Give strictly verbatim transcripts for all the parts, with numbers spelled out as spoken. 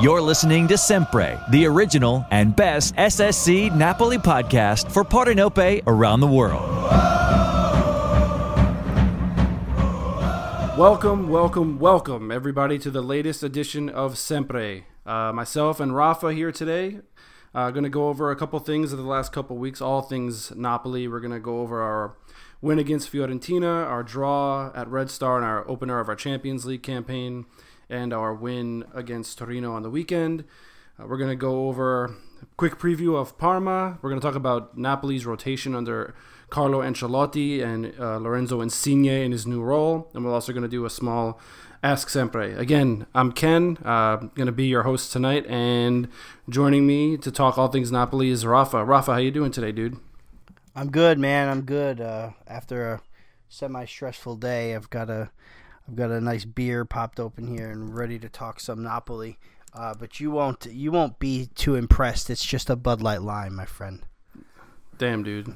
You're listening to Sempre, the original and best S S C Napoli podcast for Partenope around the world. Welcome, welcome, welcome, everybody, to the latest edition of Sempre. Uh, myself and Rafa here today. Uh, going to go over a couple things of the last couple weeks, all things Napoli. We're going to go over our win against Fiorentina, our draw at Red Star, and our opener of our Champions League campaign, and our win against Torino on the weekend. Uh, we're going to go over a quick preview of Parma. We're going to talk about Napoli's rotation under Carlo Ancelotti and uh, Lorenzo Insigne in his new role. And we're also going to do a small Ask Sempre. Again, I'm Ken, uh, going to be your host tonight, and joining me to talk all things Napoli is Rafa. Rafa, how you doing today, dude? I'm good, man. I'm good. Uh, after a semi-stressful day, I've got a I've got a nice beer popped open here and ready to talk some Napoli. Uh, but you won't you won't be too impressed. It's just a Bud Light Lime, my friend. Damn, dude.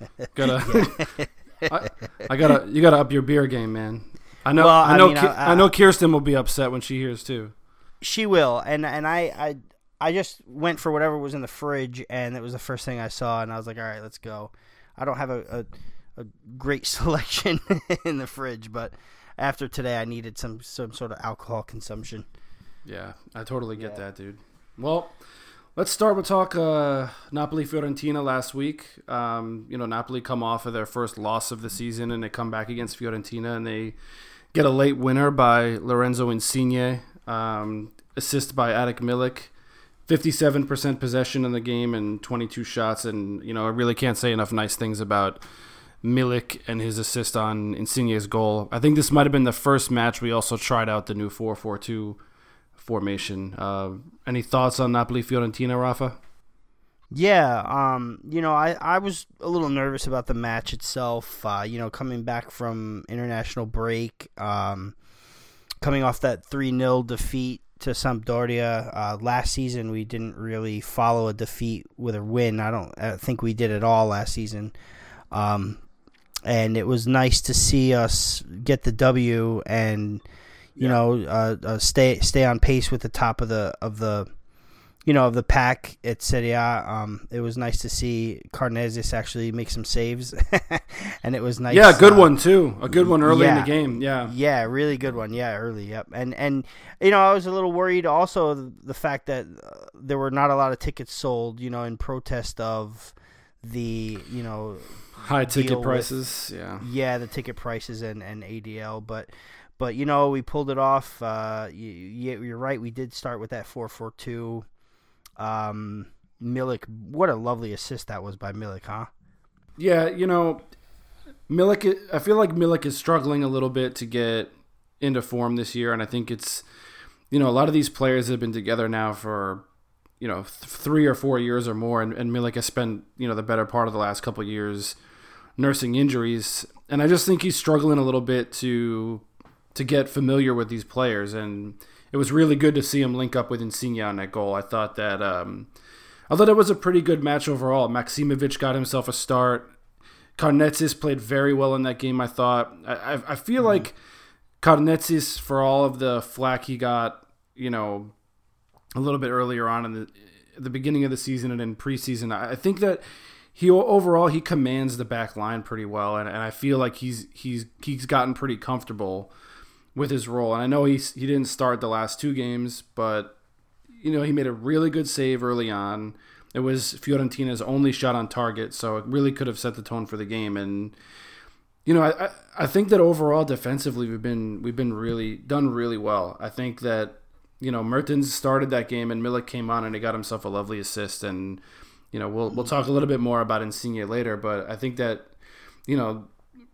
Gotta I, I gotta you gotta up your beer game, man. I know Well, I I know mean, Ki- I- I know Kirsten will be upset when she hears too. She will, and and I, I I just went for whatever was in the fridge, and it was the first thing I saw, and I was like, all right, let's go. I don't have a a, a great selection in the fridge, but after today, I needed some some sort of alcohol consumption. Yeah, I totally get Yeah. that, dude. Well, let's start with talk uh, Napoli-Fiorentina last week. Um, you know, Napoli come off of their first loss of the season, and they come back against Fiorentina, and they get a late winner by Lorenzo Insigne, um, assist by Attic Milik, fifty-seven percent possession in the game and twenty-two shots. And, you know, I really can't say enough nice things about Milik and his assist on Insigne's goal. I think this might have been the first match we also tried out the new four four two formation. Uh, any thoughts on Napoli-Fiorentina, Rafa? Yeah, um, you know, I, I was a little nervous about the match itself. Uh, you know, coming back from international break, um, coming off that three nil defeat to Sampdoria uh, last season, we didn't really follow a defeat with a win. I don't I think we did at all last season. Um, and it was nice to see us get the W and you yeah. know uh, uh, stay stay on pace with the top of the of the you know of the pack at Serie A. Um, it was nice to see Karnezis actually make some saves, and it was nice. Yeah, a good uh, one too. A good one early yeah. in the game. Yeah, yeah, really good one. Yeah, early. Yep. And and you know I was a little worried also the, the fact that uh, there were not a lot of tickets sold. You know, in protest of the you know. High ticket prices, with, yeah. Yeah, the ticket prices and, and A D L, but but you know we pulled it off. Uh, you, you're right, we did start with that four four two. Um, Milik, what a lovely assist that was by Milik, huh? Yeah, you know, Milik. I feel like Milik is struggling a little bit to get into form this year, and I think it's you know a lot of these players have been together now for. you know, th- three or four years or more, and, and Milik has spent, you know, the better part of the last couple of years nursing injuries, and I just think he's struggling a little bit to to get familiar with these players, and it was really good to see him link up with Insigne on that goal. I thought that, um, I thought it was a pretty good match overall. Maksimovic got himself a start. Karnezis played very well in that game, I thought. I, I, I feel mm-hmm. like Karnezis, for all of the flack he got, you know, a little bit earlier on in the the beginning of the season and in preseason, I think that he overall he commands the back line pretty well, and, and I feel like he's he's he's gotten pretty comfortable with his role. And I know he's he didn't start the last two games, but you know he made a really good save early on. It was Fiorentina's only shot on target, so it really could have set the tone for the game. And you know I I, I think that overall defensively we've been we've been really done really well. I think that. You know, Mertens started that game, and Milik came on, and he got himself a lovely assist. And you know, we'll we'll talk a little bit more about Insigne later, but I think that you know,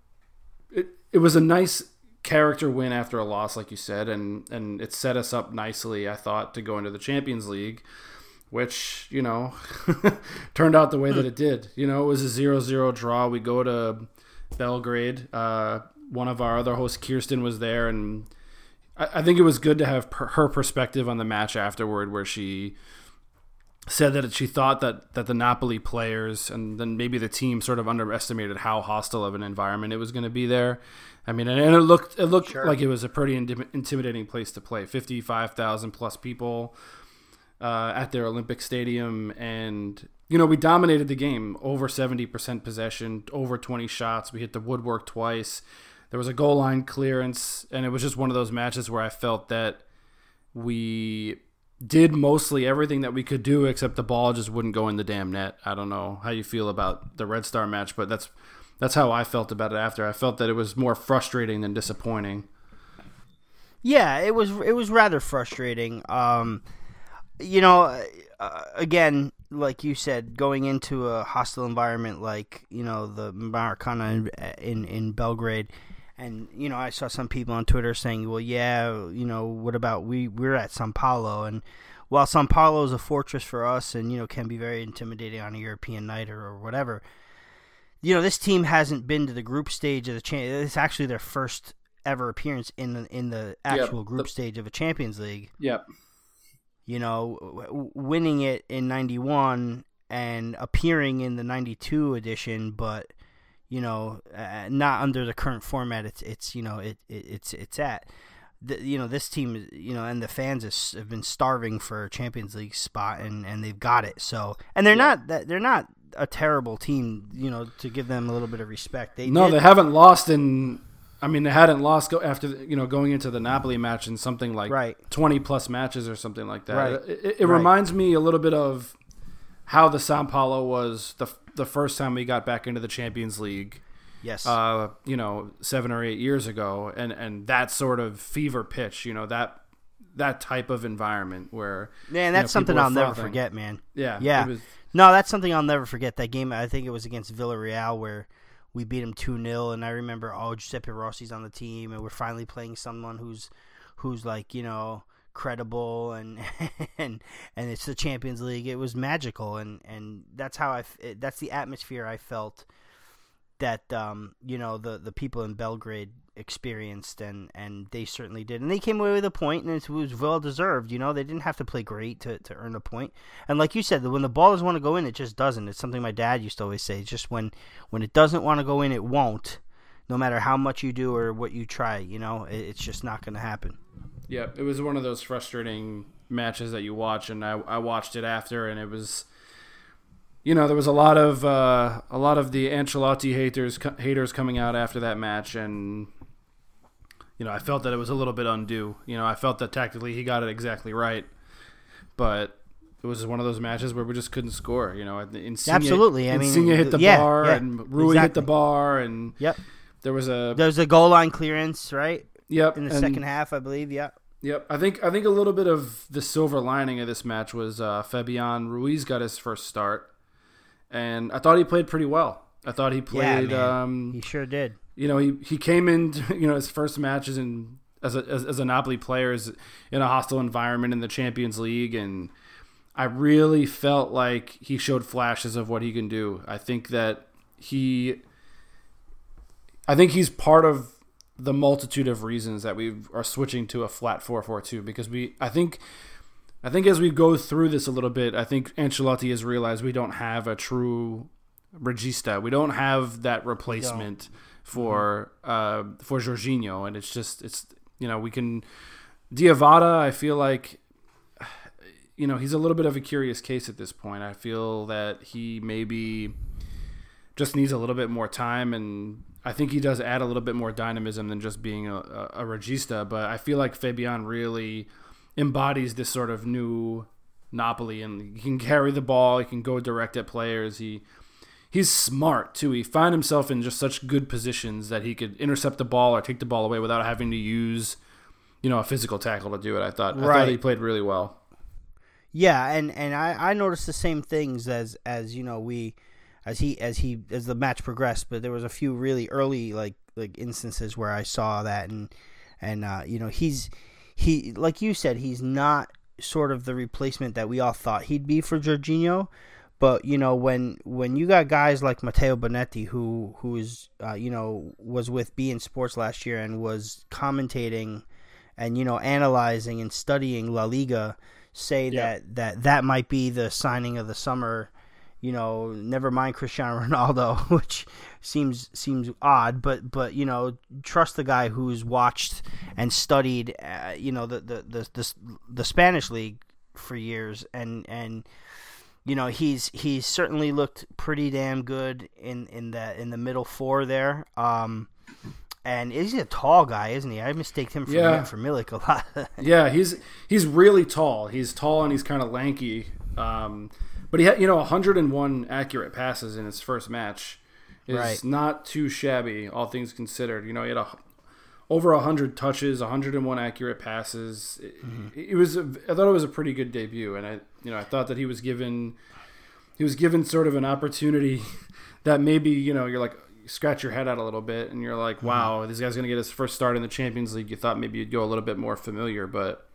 it it was a nice character win after a loss, like you said, and and it set us up nicely, I thought, to go into the Champions League, which you know turned out the way that it did. You know, it was a zero zero draw. We go to Belgrade. Uh, one of our other hosts, Kirsten, was there, and I think it was good to have per, her perspective on the match afterward, where she said that she thought that, that the Napoli players and then maybe the team sort of underestimated how hostile of an environment it was going to be there. I mean, and it looked it looked Sure. like it was a pretty intim- intimidating place to play. fifty-five thousand plus people. uh, at their Olympic Stadium, and you know we dominated the game, over seventy percent possession, over twenty shots. We hit the woodwork twice. There was a goal line clearance, and it was just one of those matches where I felt that we did mostly everything that we could do, except the ball just wouldn't go in the damn net. I don't know how you feel about the Red Star match, but that's that's how I felt about it after. I felt that it was more frustrating than disappointing. Yeah, it was it was rather frustrating. Um, you know, uh, again, like you said, going into a hostile environment like, you know, the Maracana in, in, in Belgrade. And, you know, I saw some people on Twitter saying, well, yeah, you know, what about we, we're at Sao Paulo. And while Sao Paulo is a fortress for us and, you know, can be very intimidating on a European night or, or whatever, you know, this team hasn't been to the group stage of the Champions. It's actually their first ever appearance in the, in the actual yep. group stage of a Champions League. Yep. You know, w- winning it in ninety-one and appearing in the ninety-two edition, but you know, uh, not under the current format. It's it's you know it, it it's it's at. The, you know, this team, you know, and the fans is, have been starving for a Champions League spot, and, and they've got it. So, and they're yeah. not they're not a terrible team. You know, to give them a little bit of respect. They no, did, they haven't lost in. I mean, they hadn't lost go after you know going into the Napoli match in something like right. twenty plus matches or something like that. Right. It, it, it right. reminds me a little bit of how the Sao Paulo was the the first time we got back into the Champions League. Yes. Uh, you know, seven or eight years ago, and, and that sort of fever pitch, you know, that that type of environment where man, that's you know, something I'll never frothing. forget, man. Yeah, yeah. It was, no, that's something I'll never forget. That game, I think it was against Villarreal where we beat them two nil, and I remember, oh, Giuseppe Rossi's on the team, and we're finally playing someone who's who's like, you know, credible, and and and it's the Champions League. It was magical, and, and that's how I that's the atmosphere I felt that um you know the the people in Belgrade experienced, and and they certainly did, and they came away with a point, and it was well deserved. You know, they didn't have to play great to, to earn a point, and like you said, when the ball doesn't want to go in, it just doesn't. It's something my dad used to always say. It's just when when it doesn't want to go in, it won't, no matter how much you do or what you try. You know, it, it's just not going to happen. Yeah, it was one of those frustrating matches that you watch, and I I watched it after, and it was. You know, there was a lot of uh, a lot of the Ancelotti haters haters coming out after that match, and you know, I felt that it was a little bit undue. You know, I felt that tactically he got it exactly right, but it was one of those matches where we just couldn't score. You know, Insigne, absolutely. I Insigne mean, hit the yeah, bar, yeah, and Rui exactly. hit the bar, and yep, there was a there was a goal line clearance, right? Yep, in the and, second half, I believe. Yep. Yep, I think I think a little bit of the silver lining of this match was uh, Fabian Ruiz got his first start. And I thought he played pretty well. I thought he played. Yeah, um, he sure did. You know, he, he came in. You know, his first matches in as a as, as a Napoli player is in a hostile environment in the Champions League, and I really felt like he showed flashes of what he can do. I think that he. I think he's part of the multitude of reasons that we are switching to a flat four four two because we. I think. I think as we go through this a little bit, I think Ancelotti has realized we don't have a true regista. We don't have that replacement for mm-hmm. uh, for Jorginho, and it's just it's you know we can Diawara. I feel like you know he's a little bit of a curious case at this point. I feel that he maybe just needs a little bit more time, and I think he does add a little bit more dynamism than just being a, a, a regista. But I feel like Fabian really embodies this sort of new Napoli, and he can carry the ball, he can go direct at players, he he's smart too. He found himself in just such good positions that he could intercept the ball or take the ball away without having to use, you know, a physical tackle to do it. I thought right. I thought he played really well. Yeah, and, and I, I noticed the same things as as you know we as he as he as the match progressed, but there was a few really early like like instances where I saw that, and and uh, you know he's He, like you said, he's not sort of the replacement that we all thought he'd be for Jorginho. But, you know, when when you got guys like Matteo Bonetti, who who is, uh, you know, was with beIN Sports last year and was commentating and, you know, analyzing and studying La Liga, say yeah. that, that that might be the signing of the summer, you know, never mind Cristiano Ronaldo, which seems seems odd, but but you know, trust the guy who's watched and studied, uh, you know, the, the the the the Spanish league for years, and and you know he's he's certainly looked pretty damn good in in the in the middle four there. Um, and he's a tall guy, isn't he? I mistake him for Yeah. for Milik a lot. Yeah, he's he's really tall. He's tall and he's kind of lanky. Um, but he had, you know, one hundred one accurate passes in his first match. Is Right. not too shabby, all things considered. You know, he had a, over one hundred touches, one hundred one accurate passes. It, mm-hmm. it was, a, I thought it was a pretty good debut, and I, you know, I thought that he was given, he was given sort of an opportunity that maybe, you know, you're like, you scratch your head out a little bit, and you're like, wow, mm-hmm. this guy's going to get his first start in the Champions League. You thought maybe you'd go a little bit more familiar, but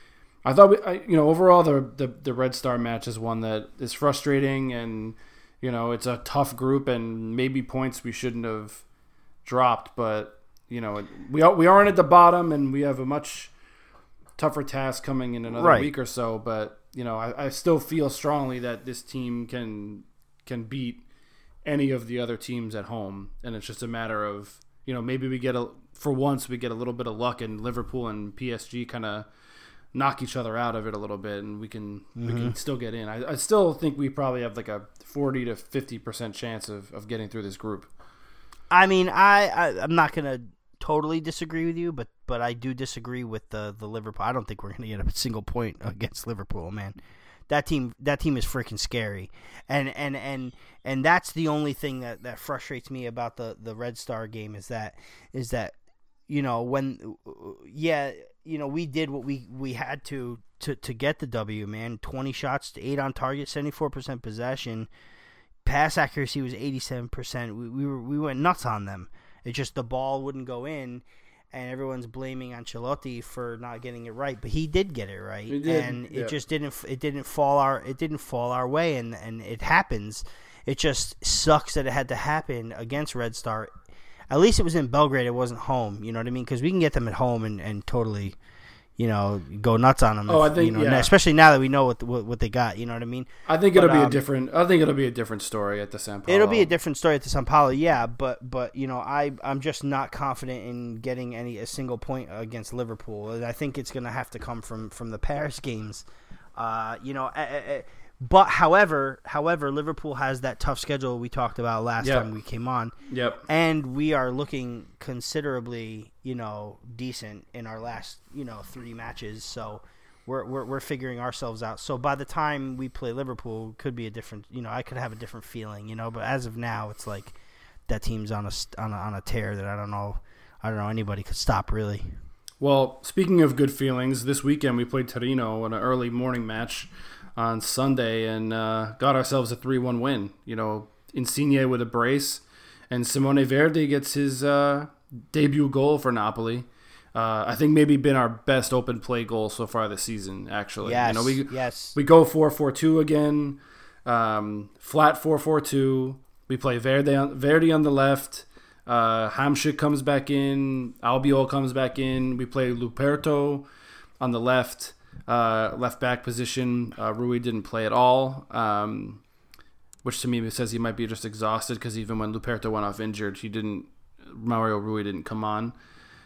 I thought, we, I, you know, overall the, the the Red Star match is one that is frustrating, and you know, it's a tough group, and maybe points we shouldn't have dropped, but you know, we are, we aren't at the bottom, and we have a much tougher task coming in another right. week or so. But you know, I, I still feel strongly that this team can can beat any of the other teams at home, and it's just a matter of, you know, maybe we get a for once we get a little bit of luck, and Liverpool and P S G kind of knock each other out of it a little bit, and we can mm-hmm. we can still get in. I, I still think we probably have like a forty to fifty percent chance of, of getting through this group. I mean, I, I I'm not gonna totally disagree with you, but but I do disagree with the the Liverpool. I don't think we're gonna get a single point against Liverpool, man. That team that team is freaking scary, and and and and that's the only thing that, that frustrates me about the, the Red Star game is that is that you know when yeah you know we did what we, we had to, to to get the W, man. twenty shots to eight on target, seventy-four percent possession, pass accuracy was eighty-seven percent. We we were we went nuts on them. It's just the ball wouldn't go in. And everyone's blaming Ancelotti for not getting it right, but he did get it right, He did, and yeah. it just didn't. It didn't fall our. It didn't fall our way, and, and it happens. It just sucks that it had to happen against Red Star. At least it was in Belgrade. It wasn't home. You know what I mean? Because we can get them at home and, and totally, you know, go nuts on them. Oh, if, I think you know, yeah. especially now that we know what what, what they got. You know what I mean? I think But, it'll be um, a different. I think it'll be a different story at the San Paulo. It'll be a different story at the São Paulo, yeah, but but you know, I I'm just not confident in getting any a single point against Liverpool. And I think it's going to have to come from, from the Paris games. Uh, you know, uh, uh, but however, however, Liverpool has that tough schedule we talked about last Yep. time we came on. Yep. And we are looking considerably, you know, decent in our last, you know, three matches. So We're, we're we're figuring ourselves out. So by the time we play Liverpool, it could be a different. You know, I could have a different feeling. You know, but as of now, it's like that team's on a on a, on a tear that I don't know. I don't know anybody could stop really. Well, speaking of good feelings, this weekend we played Torino in an early morning match on Sunday and uh, got ourselves a three one win. You know, Insigne with a brace, and Simone Verdi gets his uh, debut goal for Napoli. Uh, I think maybe been our best open play goal so far this season, actually. Yes, you know, we, yes. we go four four two again, um, flat four four two. We play Verdi on, Verdi on the left. Uh, Hamšík comes back in. Albiol comes back in. We play Luperto on the left, uh, left back position. Uh, Rui didn't play at all, um, which to me says he might be just exhausted because even when Luperto went off injured, he didn't. Mario Rui didn't come on.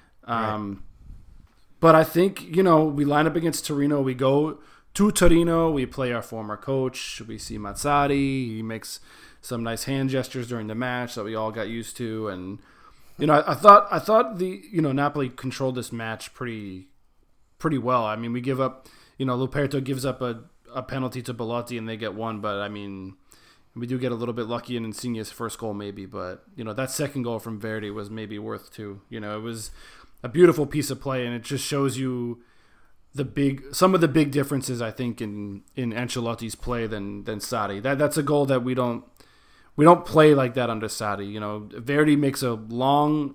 Um, right. But I think, you know, we line up against Torino. We go to Torino. We play our former coach. We see Mazzari. He makes some nice hand gestures during the match that we all got used to. And, you know, I, I thought I thought the, you know, Napoli controlled this match pretty pretty well. I mean, we give up, you know, Luperto gives up a, a penalty to Belotti and they get one. But, I mean, we do get a little bit lucky in Insigne's first goal maybe. But, you know, that second goal from Verdi was maybe worth two. You know, it was a beautiful piece of play, and it just shows you the big, some of the big differences I think in, in Ancelotti's play than than Sarri. That that's a goal that we don't we don't play like that under Sarri. You know, Verdi makes a long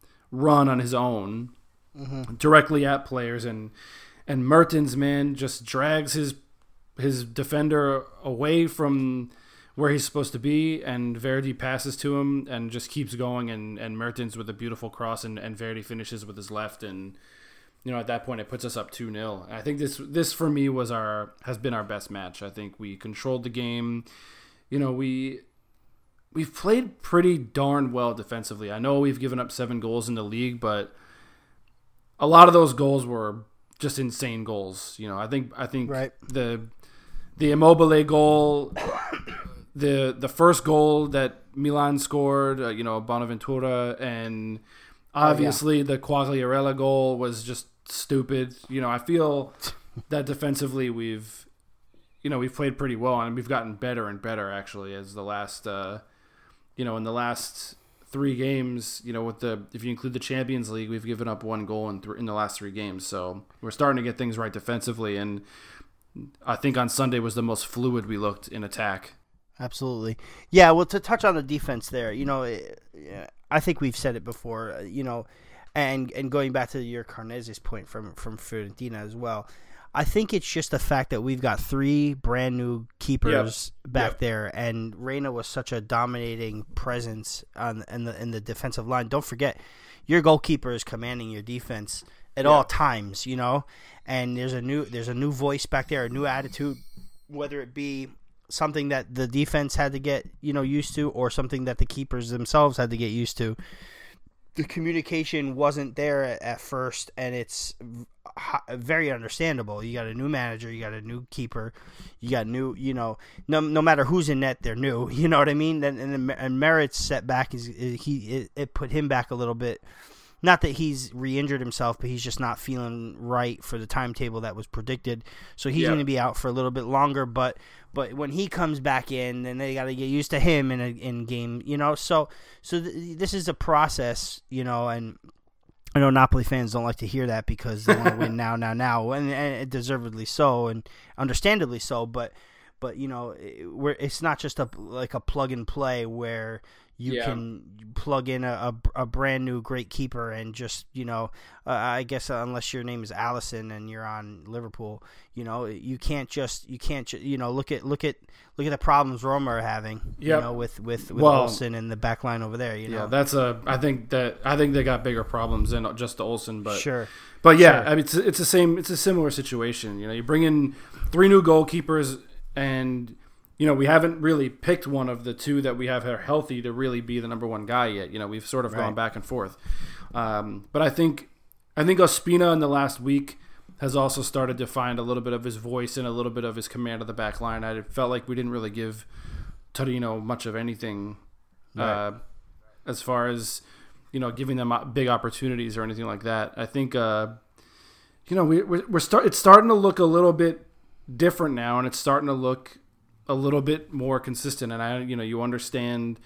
run on his own, mm-hmm. directly at players, and and Mertens, man, just drags his his defender away from where he's supposed to be, and Verdi passes to him and just keeps going, and, and Mertens with a beautiful cross, and, and Verdi finishes with his left, and you know, at that point it puts us up two nil. I think this this for me was our has been our best match. I think we controlled the game. You know, we we've played pretty darn well defensively. I know we've given up seven goals in the league, but a lot of those goals were just insane goals. You know, I think I think Right. the the Immobile goal, the the first goal that Milan scored, uh, you know, Bonaventura, and obviously oh, yeah. the Quagliarella goal was just stupid. You know, I feel that defensively we've, you know, we've played pretty well, and we've gotten better and better actually as the last, uh, you know, in the last three games. You know, with the if you include the Champions League, we've given up one goal in th- in the last three games. So we're starting to get things right defensively, and I think on Sunday was the most fluid we looked in attack. Absolutely. Yeah, well, to touch on the defense there, you know, I think we've said it before, you know, and and going back to your Carnese's point from, from Fiorentina as well, I think it's just the fact that we've got three brand new keepers yep. back yep. there, and Reina was such a dominating presence on in the in the defensive line. Don't forget, your goalkeeper is commanding your defense at yep. all times, you know, and there's a new there's a new voice back there, a new attitude, whether it be something that the defense had to get, you know, used to, or something that the keepers themselves had to get used to. The communication wasn't there at, at first, and it's very understandable. You got a new manager, you got a new keeper, you got new, you know, no no matter who's in net, they're new. You know what I mean? And and, and Merritt's setback is, is he it, it put him back a little bit. Not that he's re-injured himself, but he's just not feeling right for the timetable that was predicted. So he's yep. going to be out for a little bit longer. But but when he comes back in, then they got to get used to him in a in game, you know. So so th- this is a process, you know. And I know Napoli fans don't like to hear that because they want to win now, now, now, and, and deservedly so, and understandably so. But but you know, it, we're, it's not just a like a plug and play where you yeah. can plug in a, a, a brand new great keeper and just, you know, uh, I guess uh, unless your name is Allison and you're on Liverpool, you know, you can't just, you can't, ju- you know, look at, look at, look at the problems Roma are having, yep. you know, with, with, with well, Olsen and the back line over there, you know. Yeah, that's a, I think that, I think they got bigger problems than just the Olsen, but, sure. but yeah, sure. I mean, it's, it's the same, it's a similar situation. You know, you bring in three new goalkeepers, and you know, we haven't really picked one of the two that we have are healthy to really be the number one guy yet. You know, we've sort of right. gone back and forth. Um, but I think I think Ospina in the last week has also started to find a little bit of his voice and a little bit of his command of the back line. I felt like we didn't really give Torino much of anything right. uh, as far as, you know, giving them big opportunities or anything like that. I think, uh, you know, we, we're, we're start, it's starting to look a little bit different now, and it's starting to look a little bit more consistent. And I, you know, you understand,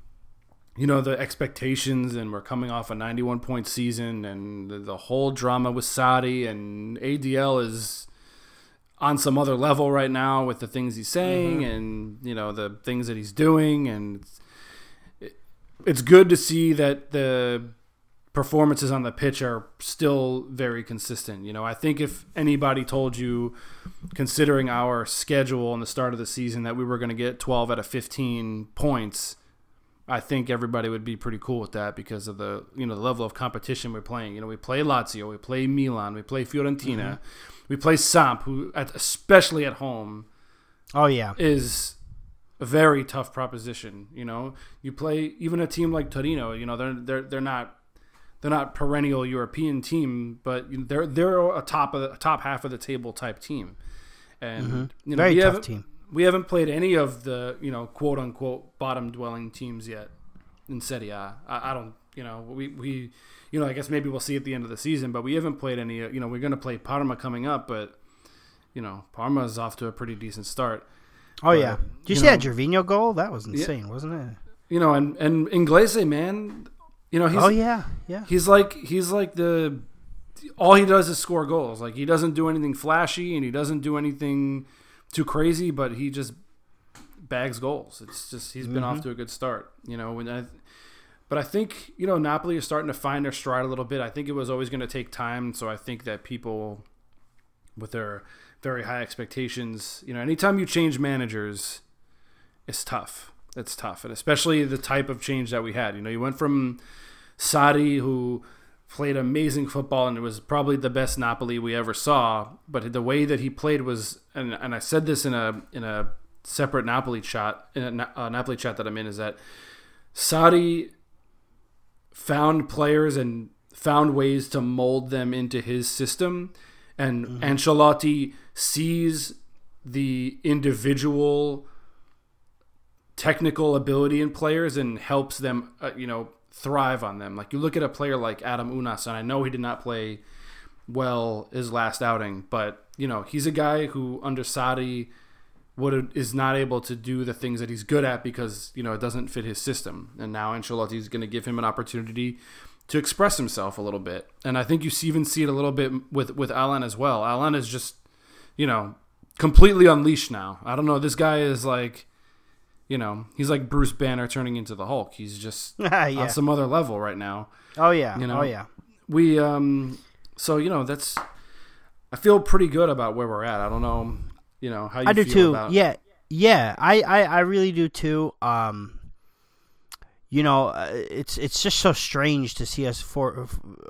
you know, the expectations, and we're coming off a ninety-one point season, and the, the whole drama with Sarri, and A D L is on some other level right now with the things he's saying mm-hmm. and, you know, the things that he's doing. And it's, it, it's good to see that the performances on the pitch are still very consistent. You know, I think if anybody told you, considering our schedule and the start of the season, that we were going to get twelve out of fifteen points, I think everybody would be pretty cool with that because of the, you know, the level of competition we're playing. You know, we play Lazio, we play Milan, we play Fiorentina, mm-hmm. we play Samp, who, especially at home, oh yeah, is a very tough proposition. You know, you play even a team like Torino. You know, they're they're they're not. They're not perennial European team, but they're they're a top of the, a top half of the table type team, and mm-hmm. you know, very we tough haven't, team. We haven't played any of the, you know, quote unquote bottom dwelling teams yet in Serie A. I, I don't, you know, we we, you know, I guess maybe we'll see at the end of the season, but we haven't played any. You know, we're going to play Parma coming up, but you know, Parma is off to a pretty decent start. Oh but, yeah, did you, you see know, that Gervinho goal? That was insane, yeah, wasn't it? You know, and and Inglese, man. You know, he's, oh yeah, yeah. He's like he's like the all he does is score goals. Like, he doesn't do anything flashy and he doesn't do anything too crazy, but he just bags goals. It's just he's been mm-hmm. off to a good start. You know, when I, but I think, you know, Napoli is starting to find their stride a little bit. I think it was always going to take time, so I think that people with their very high expectations, you know, anytime you change managers, it's tough. It's tough, and especially the type of change that we had. You know, you went from Sarri, who played amazing football, and it was probably the best Napoli we ever saw. But the way that he played was, and, and I said this in a in a separate Napoli chat, in a, a Napoli chat that I'm in, is that Sarri found players and found ways to mold them into his system and Mm-hmm. Ancelotti sees the individual technical ability in players and helps them, uh, you know, thrive on them. Like you look at a player like Adam Unas, and I know he did not play well his last outing, but you know, he's a guy who under Sarri would is not able to do the things that he's good at because, you know, it doesn't fit his system. And now Ancelotti is going to give him an opportunity to express himself a little bit. And I think you even see it a little bit with, with Alan as well. Alan is just, you know, completely unleashed now. I don't know. This guy is like, you know, he's like Bruce Banner turning into the Hulk. He's just yeah. on some other level right now. Oh, yeah. You know? Oh, yeah. We, um, so, you know, that's, I feel pretty good about where we're at. I don't know, you know, how you I do feel too. about Yeah. Yeah. I, I, I really do too. Um, you know, uh, it's, it's just so strange to see us for,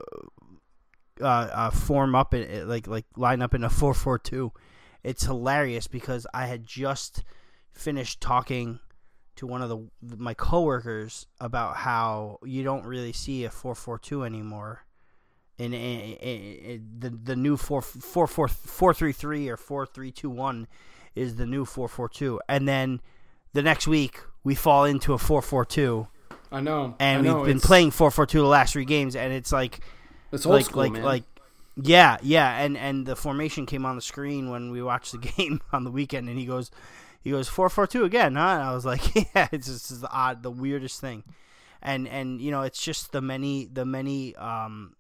uh, uh, form up in like, like line up in a four four two. It's hilarious because I had just finished talking to one of the my coworkers about how you don't really see a four four two anymore. In, in, in, in the the new four four four four three three or four three two one is the new four four two, and then the next week we fall into a four four two. I know, and I know, we've been it's, playing four four two the last three games, and it's like it's old like school, like man. like yeah yeah, and and the formation came on the screen when we watched the game on the weekend, and he goes. He goes four four two again, huh? And I was like, yeah, it's just the odd, the weirdest thing, and and you know, it's just the many, the many, um,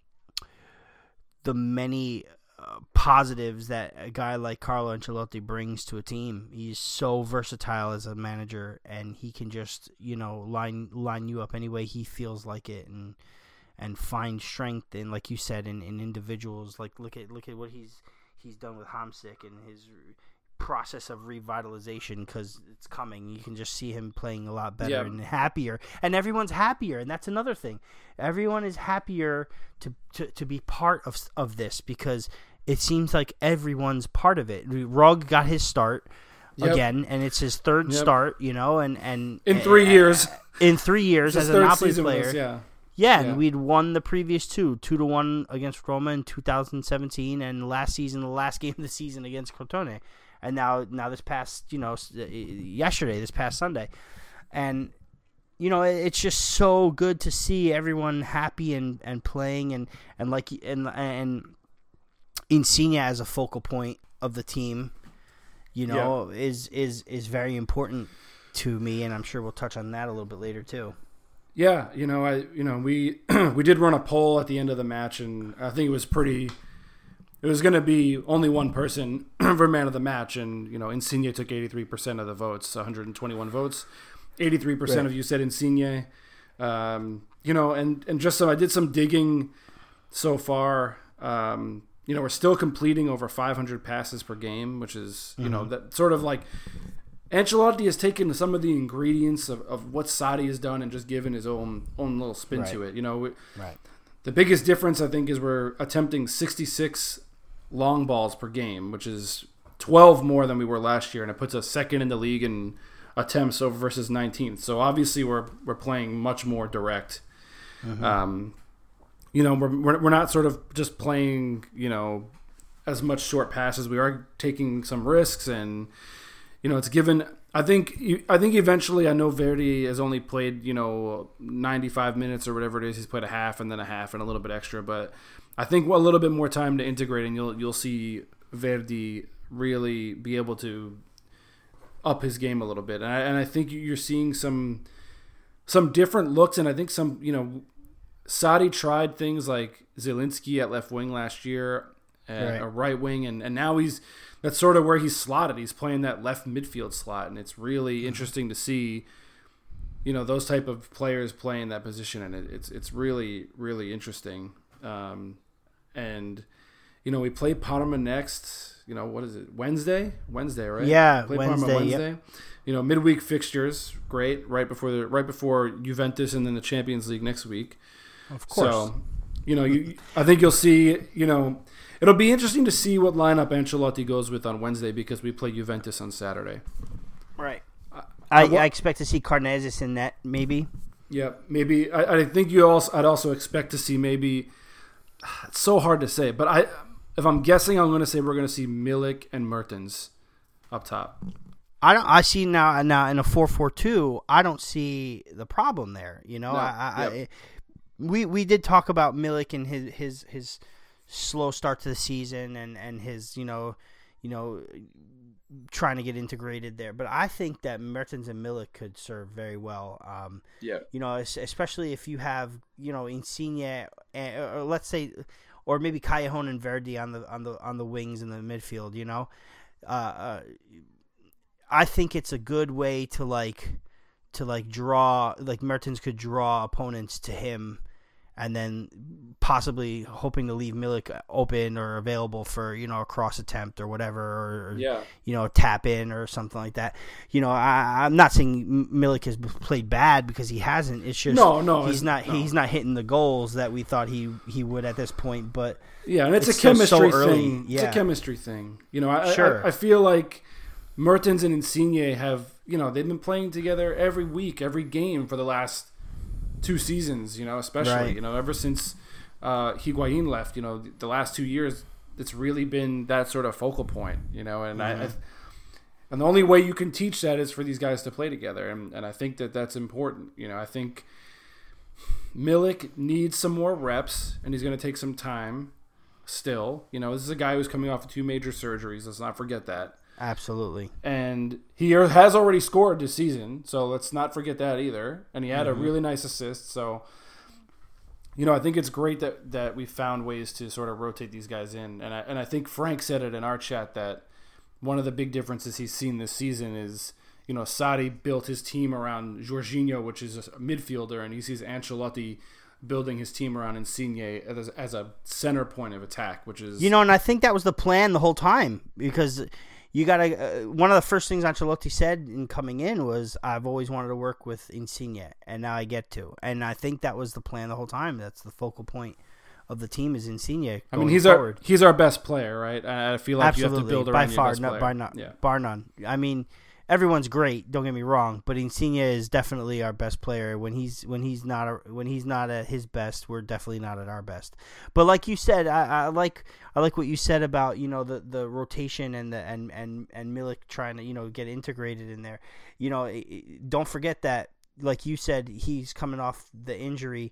the many uh, positives that a guy like Carlo Ancelotti brings to a team. He's so versatile as a manager, and he can just, you know, line line you up any way he feels like it, and and find strength in, like you said, in, in individuals. Like look at look at what he's he's done with Hamsik and his process of revitalization, because it's coming. You can just see him playing a lot better Yeah. and happier, and everyone's happier, and that's another thing. Everyone is happier to, to, to be part of of this, because it seems like everyone's part of it. Rugg got his start Yep. again, and it's his third Yep. start, you know, and, and in three uh, years, in three years His as a third Napoli season player. was, yeah. Yeah, Yeah. and we'd won the previous two, two to one against Roma in two thousand seventeen, and last season, the last game of the season against Crotone, and now, now this past, you know, yesterday, this past Sunday, and you know, it's just so good to see everyone happy and, and playing, and, and like and and Insigne as a focal point of the team, you know, yeah. is is is very important to me, and I'm sure we'll touch on that a little bit later too. Yeah, you know, I you know we we did run a poll at the end of the match, and I think it was pretty. It was going to be only one person for man of the match, and you know, Insigne took eighty-three percent of the votes, one hundred twenty-one votes. eighty-three percent right. of you said Insigne. Um, you know, and and just so I did some digging so far. Um, you know, we're still completing over five hundred passes per game, which is you mm-hmm. know that sort of like. Ancelotti has taken some of the ingredients of, of what Sarri has done and just given his own own little spin right. to it. You know, right. The biggest difference I think is we're attempting sixty-six long balls per game, which is twelve more than we were last year, and it puts us second in the league in attempts over versus nineteenth. So obviously we're we're playing much more direct. Mm-hmm. Um, you know, we're, we're we're not sort of just playing, you know, as much short passes. We are taking some risks, and you know, it's given. I think. I think eventually, I know Verdi has only played, you know, ninety-five minutes or whatever it is. He's played a half and then a half and a little bit extra. But I think a little bit more time to integrate, and you'll you'll see Verdi really be able to up his game a little bit. And I, and I think you're seeing some some different looks. And I think some, you know, Sarri tried things like Zielinski at left wing last year, at right. a right wing, and, and now he's. That's sort of where he's slotted. He's playing that left midfield slot, and it's really mm-hmm. interesting to see, you know, those type of players playing that position, and it, it's it's really really interesting. Um, and you know, we play Parma next. You know, what is it? Wednesday, Wednesday, right? Yeah, play Wednesday. Parma Wednesday. Yep. You know, midweek fixtures, great. Right before the right before Juventus, and then the Champions League next week. Of course. So, you know, you I think you'll see. You know. It'll be interesting to see what lineup Ancelotti goes with on Wednesday, because we play Juventus on Saturday. Right. I, I, I expect to see Karnezis in that, maybe. Yeah, maybe. I, I think you also. I'd also expect to see maybe. It's so hard to say, but I, if I'm guessing, I'm going to say we're going to see Milik and Mertens up top. I don't. I see now. Now in a four four two, I don't see the problem there. You know, No, I, I, yep. I we we did talk about Milik and his his his slow start to the season and, and his you know you know trying to get integrated there. But I think that Mertens and Milik could serve very well. Um, Yeah. You know, especially if you have you know Insigne, or let's say, or maybe Callejon and Verdi on the on the on the wings in the midfield. You know, uh, uh, I think it's a good way to like to like draw like Mertens could draw opponents to him. And then possibly hoping to leave Milik open or available for, you know, a cross attempt or whatever, or, Yeah. you know, tap in or something like that. You know, I, I'm not saying Milik has played bad because he hasn't. It's just No, no, he's not no. he's not hitting the goals that we thought he, he would at this point. But Yeah, and it's, It's a still so chemistry early. thing. It's Yeah. a chemistry thing. You know, I, Sure. I I feel like Mertens and Insigne have, you know, they've been playing together every week, every game for the last two seasons, you know, especially, Right. you know, ever since uh, Higuain left, you know, the, the last two years, it's really been that sort of focal point, you know, and Mm-hmm. I, I and the only way you can teach that is for these guys to play together, and, and I think that that's important. You know, I think Milik needs some more reps, and he's going to take some time still. You know, this is a guy who's coming off of two major surgeries. Let's not forget that. absolutely. And he has already scored this season, so let's not forget that either. And he had Mm-hmm. a really nice assist. So, you know, I think it's great that, that we found ways to sort of rotate these guys in. And I, and I think Frank said it in our chat that one of the big differences he's seen this season is, you know, Sarri built his team around Jorginho, which is a midfielder, and he sees Ancelotti building his team around Insigne as, as a center point of attack, which is... You know, and I think that was the plan the whole time because you got to. Uh, one of the first things Ancelotti said in coming in was, "I've always wanted to work with Insigne, and now I get to." And I think that was the plan the whole time. That's the focal point of the team is Insigne. I mean, he's forward. our he's our best player, right? I I feel like Absolutely, you have to build by around your far, best no, player. by none, Yeah. bar none. I mean, everyone's great. Don't get me wrong, but Insigne is definitely our best player. When he's when he's not a, when he's not at his best, we're definitely not at our best. But like you said, I, I like I like what you said about you know the, the rotation and the and, and and Milik trying to you know get integrated in there. You know, it, it, don't forget that like you said, he's coming off the injury.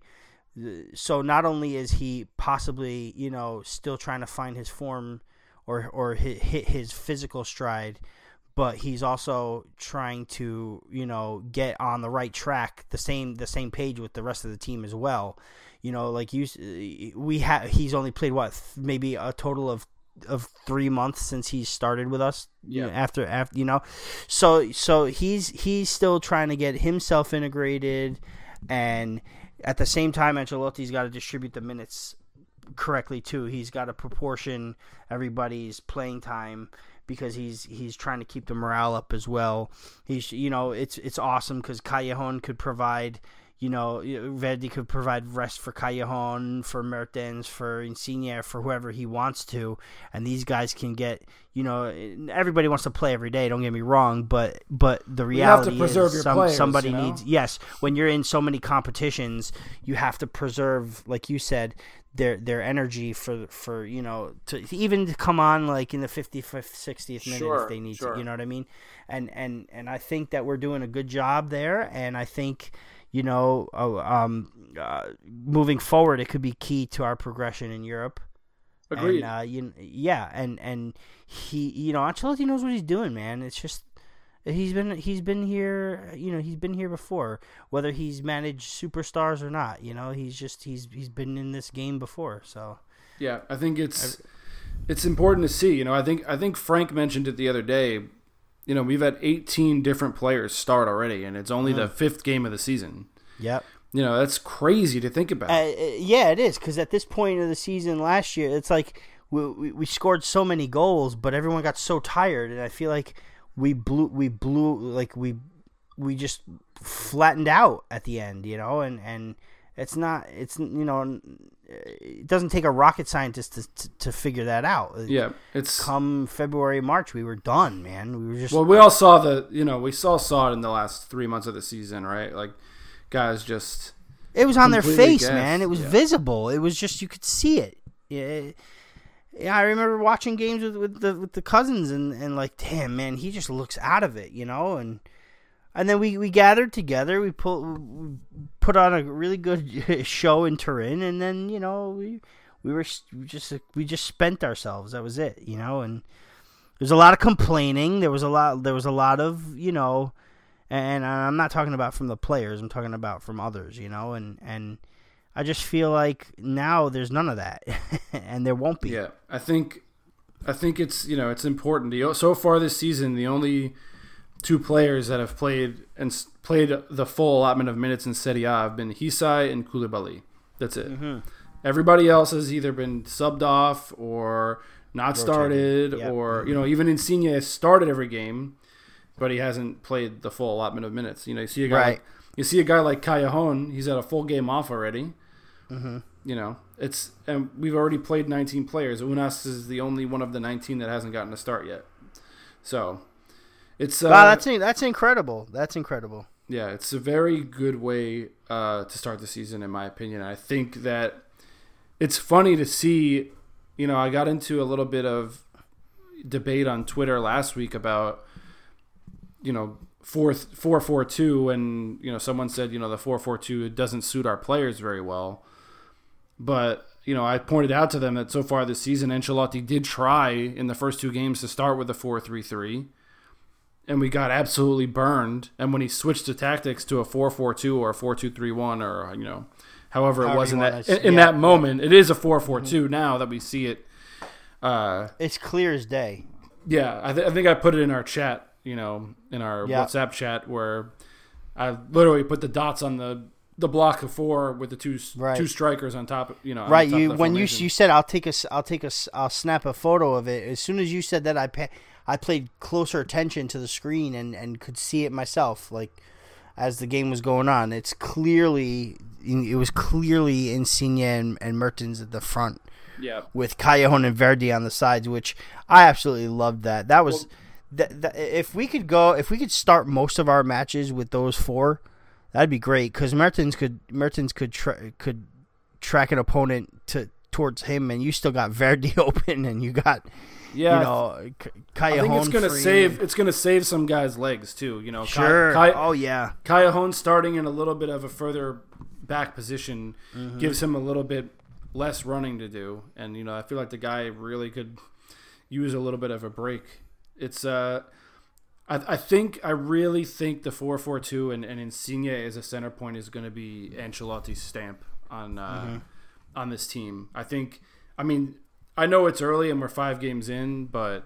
So not only is he possibly, you know, still trying to find his form or or hit, hit his physical stride, but he's also trying to, you know, get on the right track, the same the same page with the rest of the team as well. You know, like you, we have he's only played what maybe a total of of three months since he started with us. Yeah. You know, after after you know, so so he's he's still trying to get himself integrated and. At the same time, Ancelotti's got to distribute the minutes correctly too. He's got to proportion everybody's playing time because he's he's trying to keep the morale up as well. He's you know it's it's awesome because Callejon could provide you know Verdi could provide rest for Callejon, for Mertens, for Insigne, for whoever he wants to, and these guys can get you know everybody wants to play every day. Don't get me wrong, but but the reality you have to preserve is your some, players, somebody you know? needs yes when you're in so many competitions you have to preserve like you said their their energy for for you know to even to come on like in the fifty-fifth, sixtieth minute Sure, if they need sure. to, you know what I mean, and and and I think that we're doing a good job there, and I think you know uh, um uh, moving forward it could be key to our progression in Europe. Agreed. And, uh, you, yeah, and and he, you know, Ancelotti knows what he's doing, man. It's just he's been he's been here, you know, he's been here before, whether he's managed superstars or not. You know, he's just he's he's been in this game before. So Yeah, I think it's it's important to see. You know, I think I think Frank mentioned it the other day. You know, we've had eighteen different players start already, and it's only the fifth game of the season. yep. You know, that's crazy to think about. Uh, yeah, it is because at this point of the season last year, it's like we, we we scored so many goals, but everyone got so tired, and I feel like we blew we blew like we we just flattened out at the end, you know, and and it's not it's you know it doesn't take a rocket scientist to to, to figure that out. Yeah, it's Come February, March, we were done, man. We were just well, we all saw the you know we all saw it in the last three months of the season, right? Like guys just it was on their completely face, gassed. man. It was Yeah. visible. It was just you could see it. Yeah. Yeah, I remember watching games with, with the with the cousins and, and like, damn man, he just looks out of it, you know, and and then we, we gathered together, we put we put on a really good show in Turin, and then you know we we were we just we just spent ourselves. That was it, you know, and there's a lot of complaining. There was a lot there was a lot of you know, and I'm not talking about from the players. I'm talking about from others, you know, and and. I just feel like now there's none of that, and there won't be. Yeah, I think, I think it's you know it's important. The, so far this season, the only two players that have played and played the full allotment of minutes in Serie A have been Hisai and Koulibaly. That's it. Mm-hmm. Everybody else has either been subbed off or not Rotated. started, yep. or mm-hmm. you know even Insigne has started every game, but he hasn't played the full allotment of minutes. You know, you see a guy, right. like, you see a guy like Callejon, he's had a full game off already. Mm-hmm. You know, it's and we've already played nineteen players. Unas is the only one of the nineteen that hasn't gotten a start yet. So, it's uh, wow, that's that's incredible. That's incredible. Yeah, it's a very good way uh, to start the season, in my opinion. I think that it's funny to see. You know, I got into a little bit of debate on Twitter last week about you know. four four four two, and you know someone said you know the four four two doesn't suit our players very well, but you know I pointed out to them that so far this season Ancelotti did try in the first two games to start with a four three three, and we got absolutely burned. And when he switched the tactics to a four four two or a four two three one, or you know however it However was in that to, in, in yeah, that moment, yeah. it is a four four two mm-hmm. now that we see it. Uh, it's clear as day. Yeah, I, th- I think I put it in our chat. You know, in our yeah. WhatsApp chat, where I literally put the dots on the, the block of four with the two right. two strikers on top. You know, right. On top You of the when formation. you you said I'll take a I'll take a I'll snap a photo of it. As soon as you said that, I pay, I played closer attention to the screen and, and could see it myself. Like as the game was going on, it's clearly it was clearly Insigne and, and Mertens at the front. Yeah. With Callejon and Verdi on the sides, which I absolutely loved. That that was. Well, Th- th- if we could go, if we could start most of our matches with those four, that'd be great. Because Mertens could, Mertens could tra- could track an opponent to towards him, and you still got Verdi open, and you got, yeah, you know, Callejon. I think it's gonna free. save. It's gonna save some guys' legs too. You know, sure. Ca- oh yeah. Callejon starting in a little bit of a further back position mm-hmm. gives him a little bit less running to do, and you know, I feel like the guy really could use a little bit of a break. It's uh, I I think I really think the four four two and, and Insigne as a center point is going to be Ancelotti's stamp on uh, mm-hmm. on this team. I think. I mean, I know it's early and we're five games in, but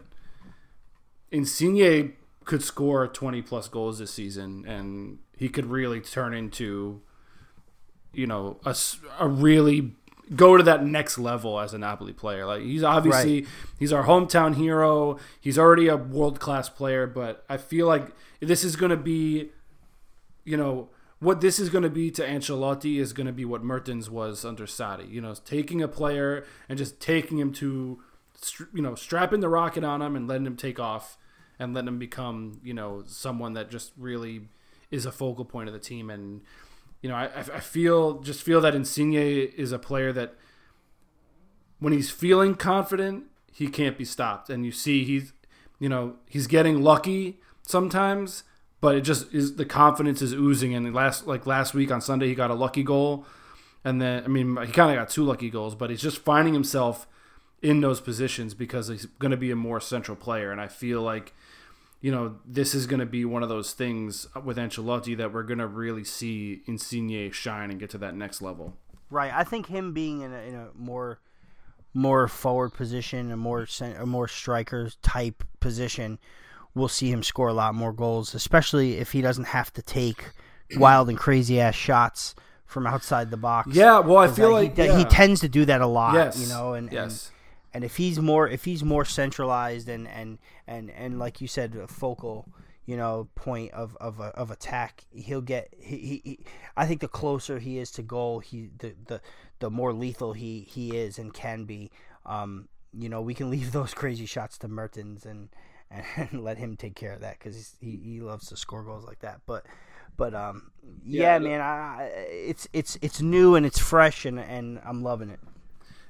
Insigne could score twenty plus goals this season, and he could really turn into, you know, a, a really. Go to that next level as a Napoli player. Like he's obviously right. he's our hometown hero. He's already a world class player, but I feel like this is going to be, you know, what this is going to be to Ancelotti is going to be what Mertens was under Sarri. You know, taking a player and just taking him to, you know, strapping the rocket on him and letting him take off and letting him become, you know, someone that just really is a focal point of the team. And You know, I I feel just feel that Insigne is a player that when he's feeling confident, he can't be stopped. And you see he's, you know, he's getting lucky sometimes, but it just is the confidence is oozing. And last like last week on Sunday, he got a lucky goal, and then I mean he kind of got two lucky goals, but he's just finding himself in those positions because he's going to be a more central player. And I feel like, you know, this is going to be one of those things with Ancelotti that we're going to really see Insigne shine and get to that next level. Right. I think him being in a, in a more more forward position, a more a more striker type position, we'll see him score a lot more goals, especially if he doesn't have to take wild and crazy ass shots from outside the box. Yeah, well, I feel uh, like he, yeah. he tends to do that a lot. Yes. You know, and yes. and, And if he's more if he's more centralized and, and, and, and like you said, a focal, you know, point of of, of attack, he'll get he, he, he I think the closer he is to goal, he the, the, the more lethal he, he is and can be. Um, you know, we can leave those crazy shots to Mertens and, and let him take care of that because he he loves to score goals like that. But but um yeah, yeah man, I, it's it's it's new and it's fresh and, and I'm loving it.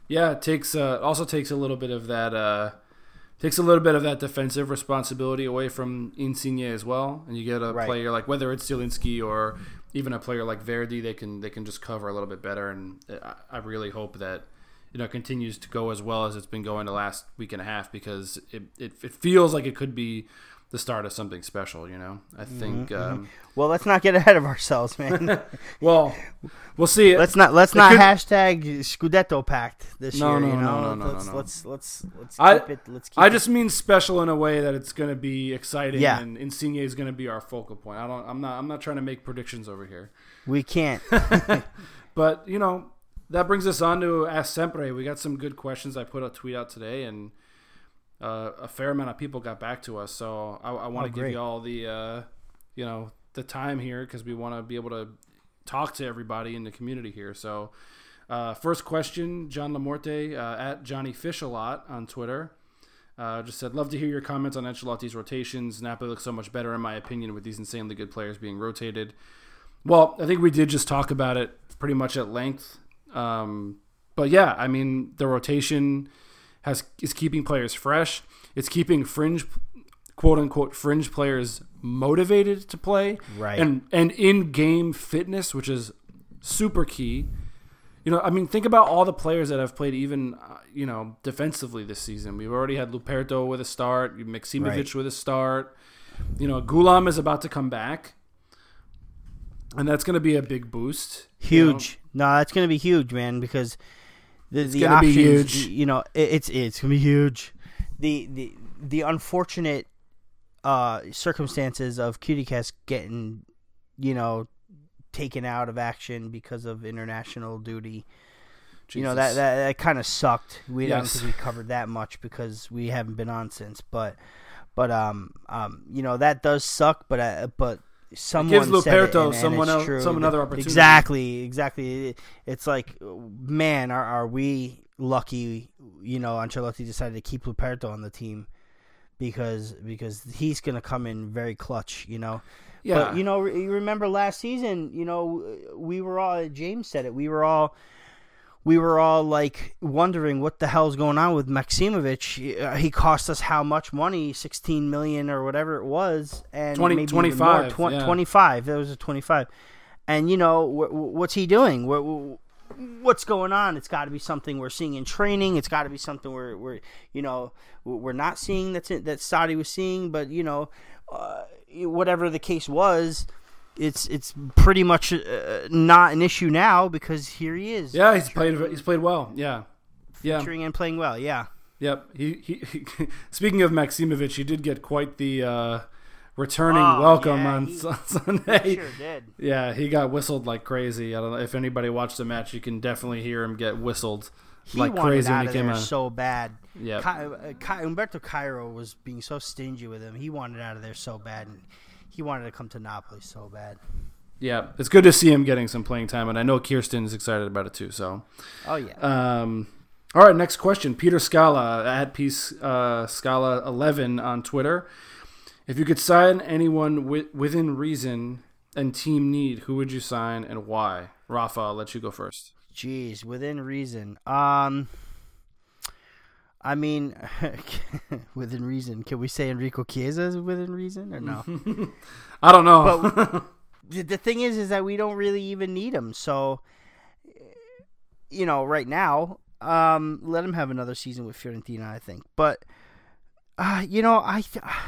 Yeah, it takes uh, also takes a little bit of that uh, takes a little bit of that defensive responsibility away from Insigne as well, and you get a Right. player like whether it's Zielinski or even a player like Verdi, they can they can just cover a little bit better, and I, I really hope that you know it continues to go as well as it's been going the last week and a half because it it, it feels like it could be the start of something special. You know, I think. Mm-hmm. Um, Well, let's not get ahead of ourselves, man. well, we'll see. let's not let's It not could- hashtag Scudetto pact this No, year. no, you no, know, no, no, let's, no, no. let's let's let's I- keep it. Let's keep I it. just mean special in a way that it's going to be exciting, Yeah. and Insigne is going to be our focal point. I don't. I'm not. I'm not trying to make predictions over here, we can't. but you know that brings us on to Ask Sempre. We got some good questions. I put a tweet out today, and uh, a fair amount of people got back to us. So I, I want Oh, to give great. you all the, uh, you know, the time here because we want to be able to talk to everybody in the community here. So. Uh, first question, John Lamorte uh, at Johnny Fish a lot on Twitter. Uh, just said, love to hear your comments on Ancelotti's rotations. Napoli looks so much better, in my opinion, with these insanely good players being rotated. Well, I think we did just talk about it pretty much at length. Um, but yeah, I mean, the rotation has is keeping players fresh. It's keeping fringe, quote unquote, fringe players motivated to play, Right. And and in game fitness, which is super key. You know, I mean, think about all the players that have played even, uh, you know, defensively this season. We've already had Luperto with a start, Maksimovic Right. with a start. You know, Gulam is about to come back, and that's going to be a big boost. you know. Huge. No, that's going to be huge, man, because the the gonna be options, huge. you know, it, it's it's going to be huge. The the the unfortunate uh, circumstances of Kudikas getting, you know, taken out of action because of international duty. You know, that Jesus. that, that kind of sucked. We don't Yes. think we covered that much because we haven't been on since, but but um um you know, that does suck, but uh, but someone gives said it, Luperto and- and someone it's else- true. someone another opportunity. Exactly, exactly. It's like, man, are are we lucky? You know, Ancelotti decided to keep Luperto on the team because because he's going to come in very clutch. You know. Yeah. But, you know, you remember last season, you know, we were all, James said it, we were all, we were all like wondering what the hell's going on with Maksimovic. He cost us how much money, sixteen million or whatever it was. And twenty, maybe even twenty-five, more, tw- yeah. twenty-five. That was a twenty-five. And, you know, wh- what's he doing? What, what's going on? It's got to be something we're seeing in training. It's got to be something we're, we're, you know, we're not seeing that's it, that Saudi was seeing, but, you know, uh, whatever the case was, it's it's pretty much uh, not an issue now because here he is. Yeah, he's played. He's played well. Yeah, yeah, featuring and playing well. Yeah. yep. He, he, he Speaking of Maksimovic, he did get quite the uh, returning Oh, welcome yeah, on he- Sun- Sunday. Sure did. Yeah, he got whistled like crazy. I don't know if anybody watched the match. You can definitely hear him get whistled He like wanted crazy out when he of came there on. so bad. Yep. Ca- uh, Ca- Umberto Cairo was being so stingy with him. He wanted out of there so bad, and he wanted to come to Napoli so bad. Yeah, it's good to see him getting some playing time, and I know Kirsten is excited about it too. So, Oh yeah. um, all right, next question. Peter Scala at Peace uh, Scala eleven on Twitter. If you could sign anyone wi- within reason and team need, who would you sign and why? Rafa, I'll let you go first. Jeez, within reason. Um, I mean, within reason. Can we say Enrico Chiesa is within reason or no? I don't know. But the the thing is, is that we don't really even need him. So, you know, right now, um, let him have another season with Fiorentina, I think. But, uh, you know, I,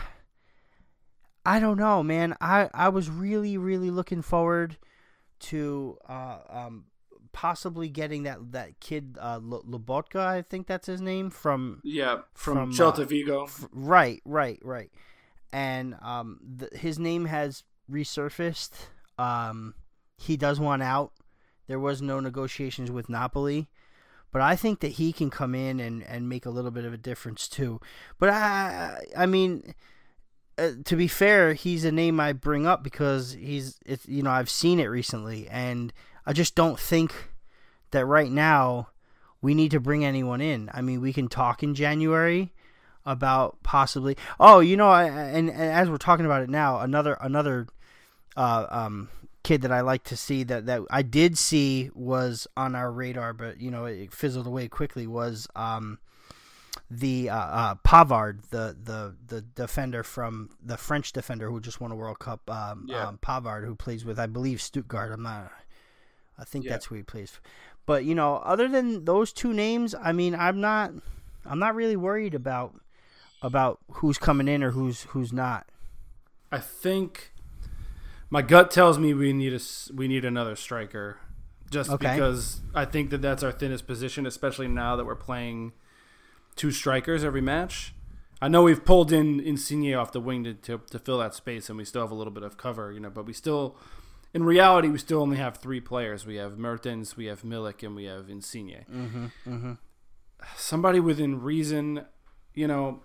I don't know, man. I, I was really, really looking forward to uh, um, possibly getting that, that kid, uh, L- Lobotka, I think that's his name, from yeah, from, from, Celta uh, Vigo. F- Right, right, right. And um, the, his name has resurfaced. Um, he does want out. There was no negotiations with Napoli. But I think that he can come in and, and make a little bit of a difference too. But I, I mean, uh, to be fair, he's a name I bring up because he's, it's, you know, I've seen it recently, and I just don't think that right now we need to bring anyone in. I mean, we can talk in January about possibly. Oh, you know, I, and, and as we're talking about it now, another another uh, um, kid that I like to see that, that I did see was on our radar, but you know it fizzled away quickly. Was um, the uh, uh, Pavard, the, the the defender from the French defender who just won a World Cup. Um, Yeah. um, Pavard, who plays with I believe Stuttgart. I'm not. I think Yeah. that's who he plays. But you know, other than those two names, I mean, I'm not. I'm not really worried about about who's coming in or who's who's not. I think my gut tells me we need a s- we need another striker, just Okay. because I think that that's our thinnest position, especially now that we're playing two strikers every match. I know we've pulled in Insigne off the wing to, to to fill that space, and we still have a little bit of cover, you know. But we still, in reality, we still only have three players. We have Mertens, we have Milik, and we have Insigne. Mm-hmm, mm-hmm. Somebody within reason, you know.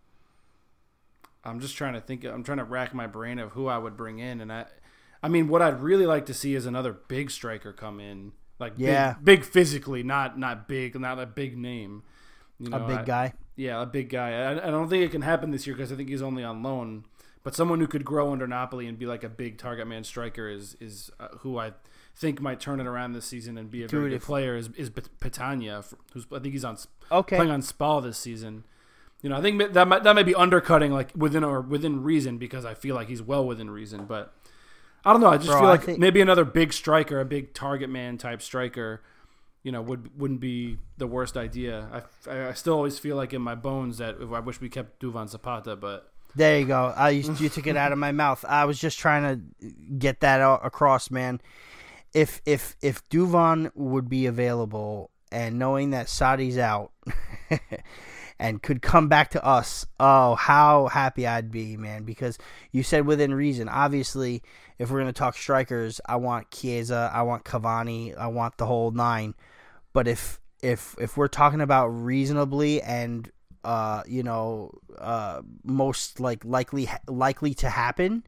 I'm just trying to think. I'm trying to rack my brain of who I would bring in, and I, I mean, what I'd really like to see is another big striker come in, like Yeah. big, big physically, not not big, not a big name. You know, A big I- guy. Yeah, a big guy. I, I don't think it can happen this year because I think he's only on loan. But someone who could grow under Napoli and be like a big target man striker is is uh, who I think might turn it around this season and be a very Dude, good if- player. Is is Petagna, who's I think he's on Okay. playing on Spal this season. You know, I think that might, that might be undercutting like within or within reason because I feel like he's well within reason. But I don't know. I just Bro, feel I like think- maybe another big striker, a big target man type striker, you know, would wouldn't be the worst idea. I, I still always feel like in my bones that I wish we kept Duvan Zapata, but There you go. I you, you took it out of my mouth. I was just trying to get that out across, man. If if if Duvan would be available and knowing that Sadi's out and could come back to us, oh, how happy I'd be, man. Because you said within reason. Obviously, if we're going to talk strikers, I want Chiesa, I want Cavani, I want the whole nine. But if if if we're talking about reasonably and uh you know uh most like likely likely to happen,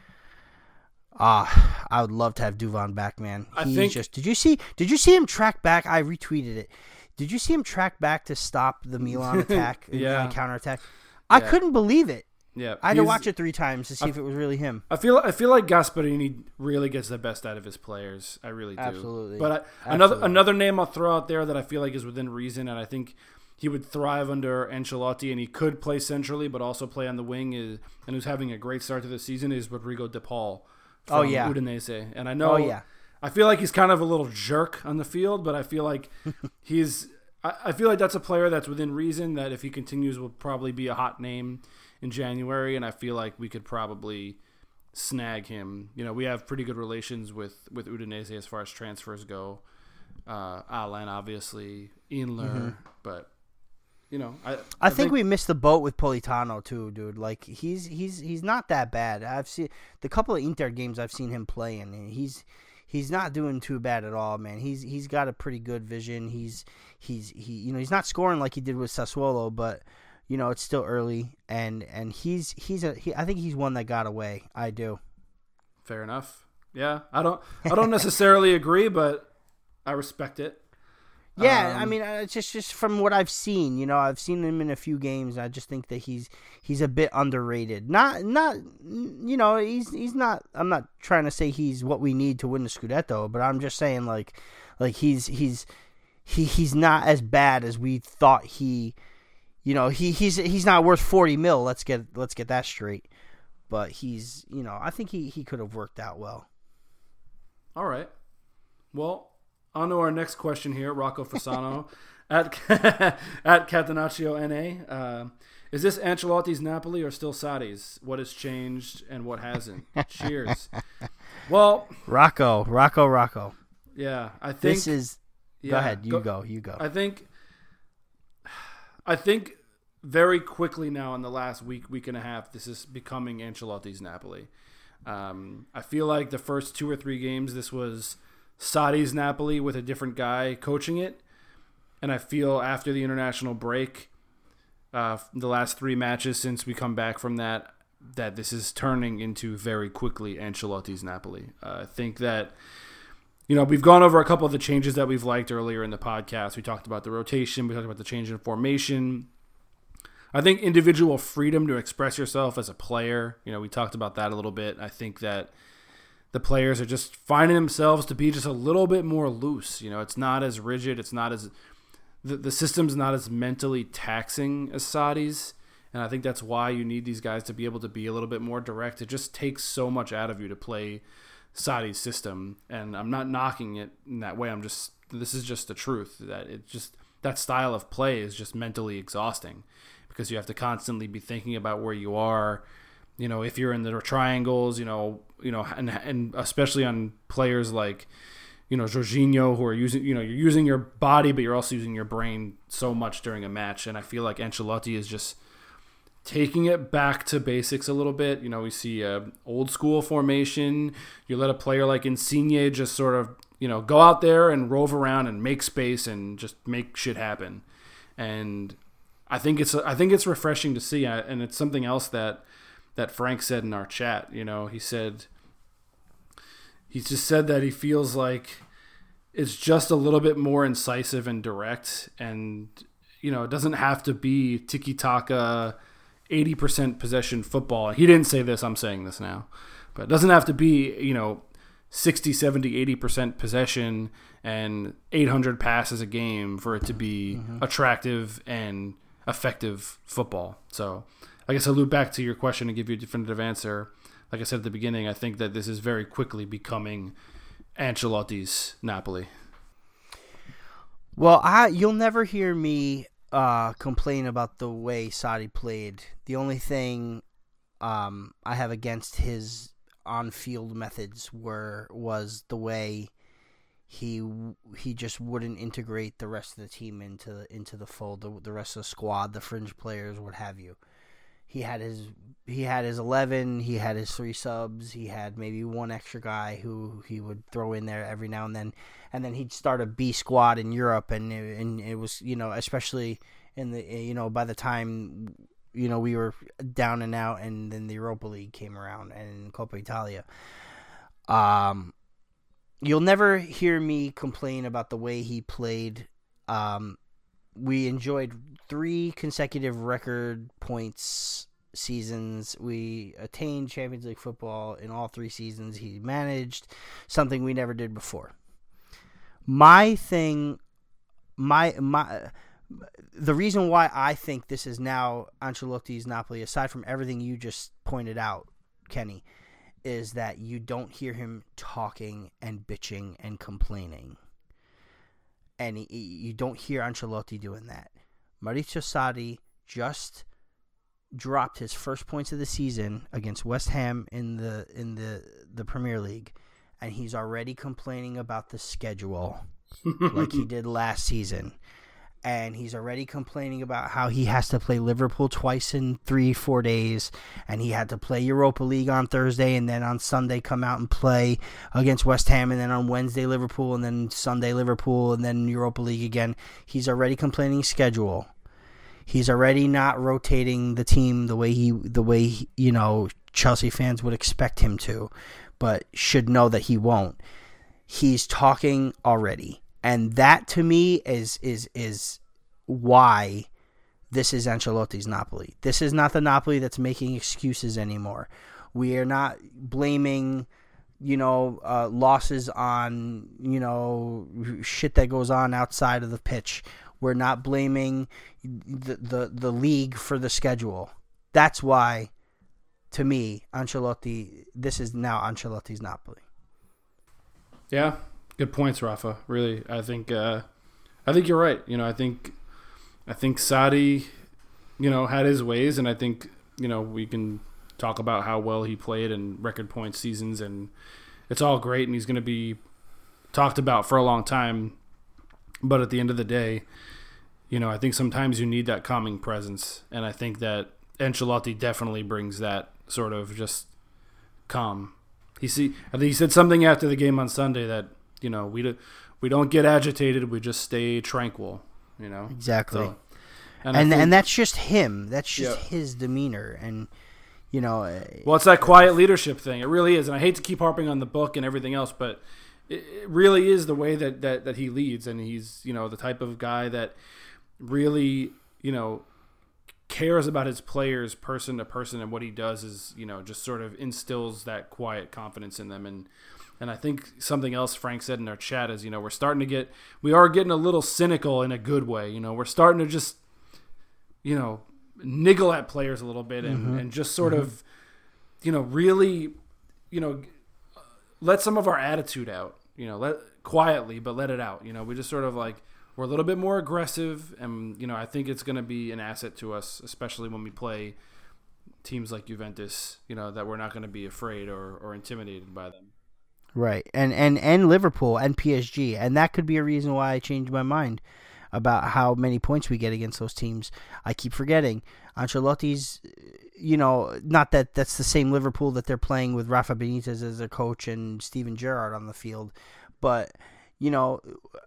ah, I would love to have Duvan back, man. I He's think- just did you see did you see him track back? I retweeted it. Did you see him track back to stop the Milan attack, Yeah. uh, counter attack? I Yeah. couldn't believe it. yeah, I had to he's- watch it three times to see if it was really him. I feel I feel like Gasparini really gets the best out of his players. I really do. Absolutely. But I, another Absolutely. another name I'll throw out there that I feel like is within reason, and I think he would thrive under Ancelotti, and he could play centrally, but also play on the wing. Is and who's having a great start to the season is Rodrigo De Paul from Oh, yeah. Udinese, and I know. Oh, yeah. I feel like he's kind of a little jerk on the field, but I feel like he's. I, I feel like that's a player that's within reason. That if he continues, will probably be a hot name in January, and I feel like we could probably snag him. You know, we have pretty good relations with, with Udinese as far as transfers go. Uh, Alan, obviously, Inler, Mm-hmm. but you know, I I, think, we missed the boat with Politano too, dude. Like he's he's he's not that bad. I've seen the couple of Inter games I've seen him play in. and He's he's not doing too bad at all, man. He's he's got a pretty good vision. He's he's he you know he's not scoring like he did with Sassuolo, but you know it's still early, and and he's he's a he, I think he's one that got away. I do. fair enough. Yeah, I don't I don't necessarily agree, but I respect it. Yeah, I Um, mean, uh, it's just just from what I've seen, you know, I've seen him in a few games. I just think that he's he's a bit underrated. Not not you know, he's he's not. I'm not trying to say he's what we need to win the Scudetto, but I'm just saying like like he's he's he he's not as bad as we thought he. You know, he he's he's not worth forty mil. Let's get let's get that straight. But he's you know, I think he he could have worked out well. All right. Well, on to our next question here, Rocco Fasano at at Catenaccio N A. Uh, is this Ancelotti's Napoli or still Sadi's? What has changed and what hasn't? Cheers. Well, Rocco, Rocco, Rocco. yeah, I think This is. yeah, Go ahead. You go. You go. I think I think very quickly now in the last week, week and a half, this is becoming Ancelotti's Napoli. Um, I feel like the first two or three games, this was Sadi's Napoli with a different guy coaching it. And I feel after the international break, uh, the last three matches since we come back from that, that this is turning into very quickly Ancelotti's Napoli. Uh, I think that, you know, we've gone over a couple of the changes that we've liked earlier in the podcast. We talked about the rotation. We talked about the change in formation. I think individual freedom to express yourself as a player, you know, we talked about that a little bit. I think that the players are just finding themselves to be just a little bit more loose. You know, it's not as rigid. It's not as the, the system's not as mentally taxing as Sarri's. And I think that's why you need these guys to be able to be a little bit more direct. It just takes so much out of you to play Sarri's system. And I'm not knocking it in that way. I'm just, this is just the truth, that it just, that style of play is just mentally exhausting because you have to constantly be thinking about where you are. You know, if you're in the triangles, you know, you know, and and especially on players like, you know, Jorginho, who are using, you know, you're using your body, but you're also using your brain so much during a match. And I feel like Ancelotti is just taking it back to basics a little bit. You know, we see a old school formation. You let a player like Insigne just sort of, you know, go out there and rove around and make space and just make shit happen. And I think it's I think it's refreshing to see, and it's something else that. that Frank said in our chat. You know, he said, he just said that he feels like it's just a little bit more incisive and direct. And, you know, it doesn't have to be tiki-taka, eighty percent possession football. He didn't say this, I'm saying this now. But it doesn't have to be, you know, sixty, seventy, eighty percent possession and eight hundred passes a game for it to be mm-hmm. attractive and effective football. So, I guess I'll loop back to your question and give you a definitive answer. Like I said at the beginning, I think that this is very quickly becoming Ancelotti's Napoli. Well, I you'll never hear me uh, complain about the way Sarri played. The only thing um, I have against his on-field methods were was the way he he just wouldn't integrate the rest of the team into into the fold, the, the rest of the squad, the fringe players, what have you. He had his he had his eleven, he had his three subs, he had maybe one extra guy who he would throw in there every now and then, and then he'd start a B squad in Europe, and it, and it was, you know, especially in the, you know, by the time, you know, we were down and out, and then the Europa League came around and Coppa Italia. Um, you'll never hear me complain about the way he played. Um, we enjoyed three consecutive record points seasons. We attained Champions League football in all three seasons. He managed something we never did before. My thing, my my, the reason why I think this is now Ancelotti's Napoli, aside from everything you just pointed out, Kenny, is that you don't hear him talking and bitching and complaining. And he, you don't hear Ancelotti doing that. Maurizio Sarri just dropped his first points of the season against West Ham in the in the, the Premier League, and he's already complaining about the schedule like he did last season. And he's already complaining about how he has to play Liverpool twice in three, four days, and he had to play Europa League on Thursday, and then on Sunday come out and play against West Ham, and then on Wednesday Liverpool, and then Sunday Liverpool, and then Europa League again. He's already complaining schedule. He's already not rotating the team the way he, the way he, you know, Chelsea fans would expect him to, but should know that he won't. He's talking already. And that, to me, is is is why this is Ancelotti's Napoli. This is not the Napoli that's making excuses anymore. We are not blaming, you know, uh, losses on, you know, shit that goes on outside of the pitch. We're not blaming the the, the league for the schedule. That's why, to me, Ancelotti, this is now Ancelotti's Napoli. Yeah. Good points, Rafa. Really, I think uh, I think you're right. You know, I think I think Sarri, you know, had his ways, and I think, you know, we can talk about how well he played in record point seasons, and it's all great, and he's going to be talked about for a long time. But at the end of the day, you know, I think sometimes you need that calming presence, and I think that Ancelotti definitely brings that sort of just calm. He see, I think he said something after the game on Sunday that, you know, we do, we don't get agitated. We just stay tranquil. You know, exactly. So, and and, think, and that's just him. That's just yeah. his demeanor. And you know, well, it's that quiet leadership thing. It really is. And I hate to keep harping on the book and everything else, but it, it really is the way that, that that he leads. And he's, you know, the type of guy that really, you know, cares about his players person to person, and what he does is, you know, just sort of instills that quiet confidence in them. And and I think something else Frank said in our chat is, you know, we're starting to get, we are getting a little cynical in a good way. You know, we're starting to just, you know, niggle at players a little bit and, mm-hmm. and just sort mm-hmm. of, you know, really, you know, let some of our attitude out, you know, let quietly, but let it out. You know, we just sort of like, we're a little bit more aggressive, and, you know, I think it's going to be an asset to us, especially when we play teams like Juventus, you know, that we're not going to be afraid or, or intimidated by them. Right. And, and, and Liverpool and P S G. And that could be a reason why I changed my mind about how many points we get against those teams. I keep forgetting Ancelotti's, you know, not that that's the same Liverpool that they're playing with Rafa Benitez as their coach and Steven Gerrard on the field, but, you know,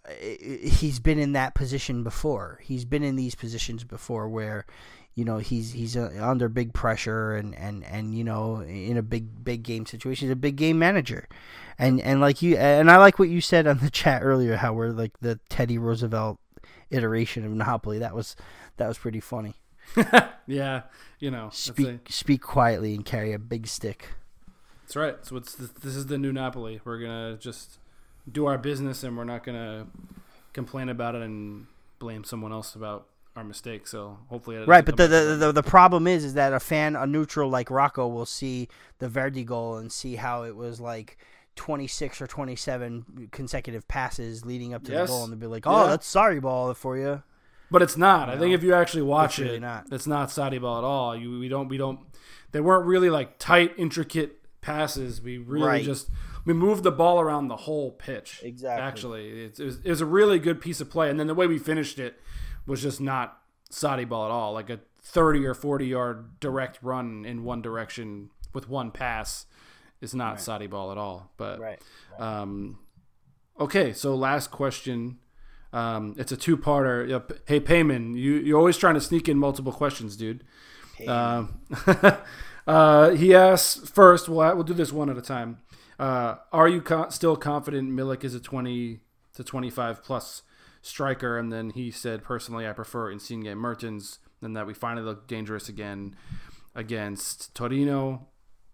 he's been in that position before. He's been in these positions before where, you know, he's he's under big pressure and, and, and you know, in a big big game situation. He's a big game manager. And and like you and I like what you said on the chat earlier, how we're like the Teddy Roosevelt iteration of Napoli. That was that was pretty funny. Yeah, you know, speak a, speak quietly and carry a big stick. That's right. So it's this is the new Napoli. We're gonna just do our business, and we're not gonna complain about it and blame someone else about our mistakes. So hopefully, it right. But the the, the the problem is is that a fan, a neutral like Rocco, will see the Verdi goal and see how it was like twenty-six or twenty-seven consecutive passes leading up to yes. the goal, and they'll be like, "Oh, yeah. that's sorry ball for you." But it's not. You I know? think if you actually watch it's it, really not. it's not Sarri ball at all. You we don't we don't. They weren't really like tight, intricate passes. We really right. just we moved the ball around the whole pitch. Exactly. Actually, it, it, was, it was a really good piece of play, and then the way we finished it was just not Sarri ball at all. Like a thirty or forty yard direct run in one direction with one pass is not right. Sarri ball at all. But right. Right. Um, okay, so last question. Um, it's a two-parter. Yep. Hey, Payman, you, you're always trying to sneak in multiple questions, dude. Uh, uh, he asks, first, we'll, we'll do this one at a time. Uh, are you co- still confident Milik is a twenty to twenty-five plus striker? And then he said, personally, I prefer Insigne and Mertens, and that we finally look dangerous again against Torino.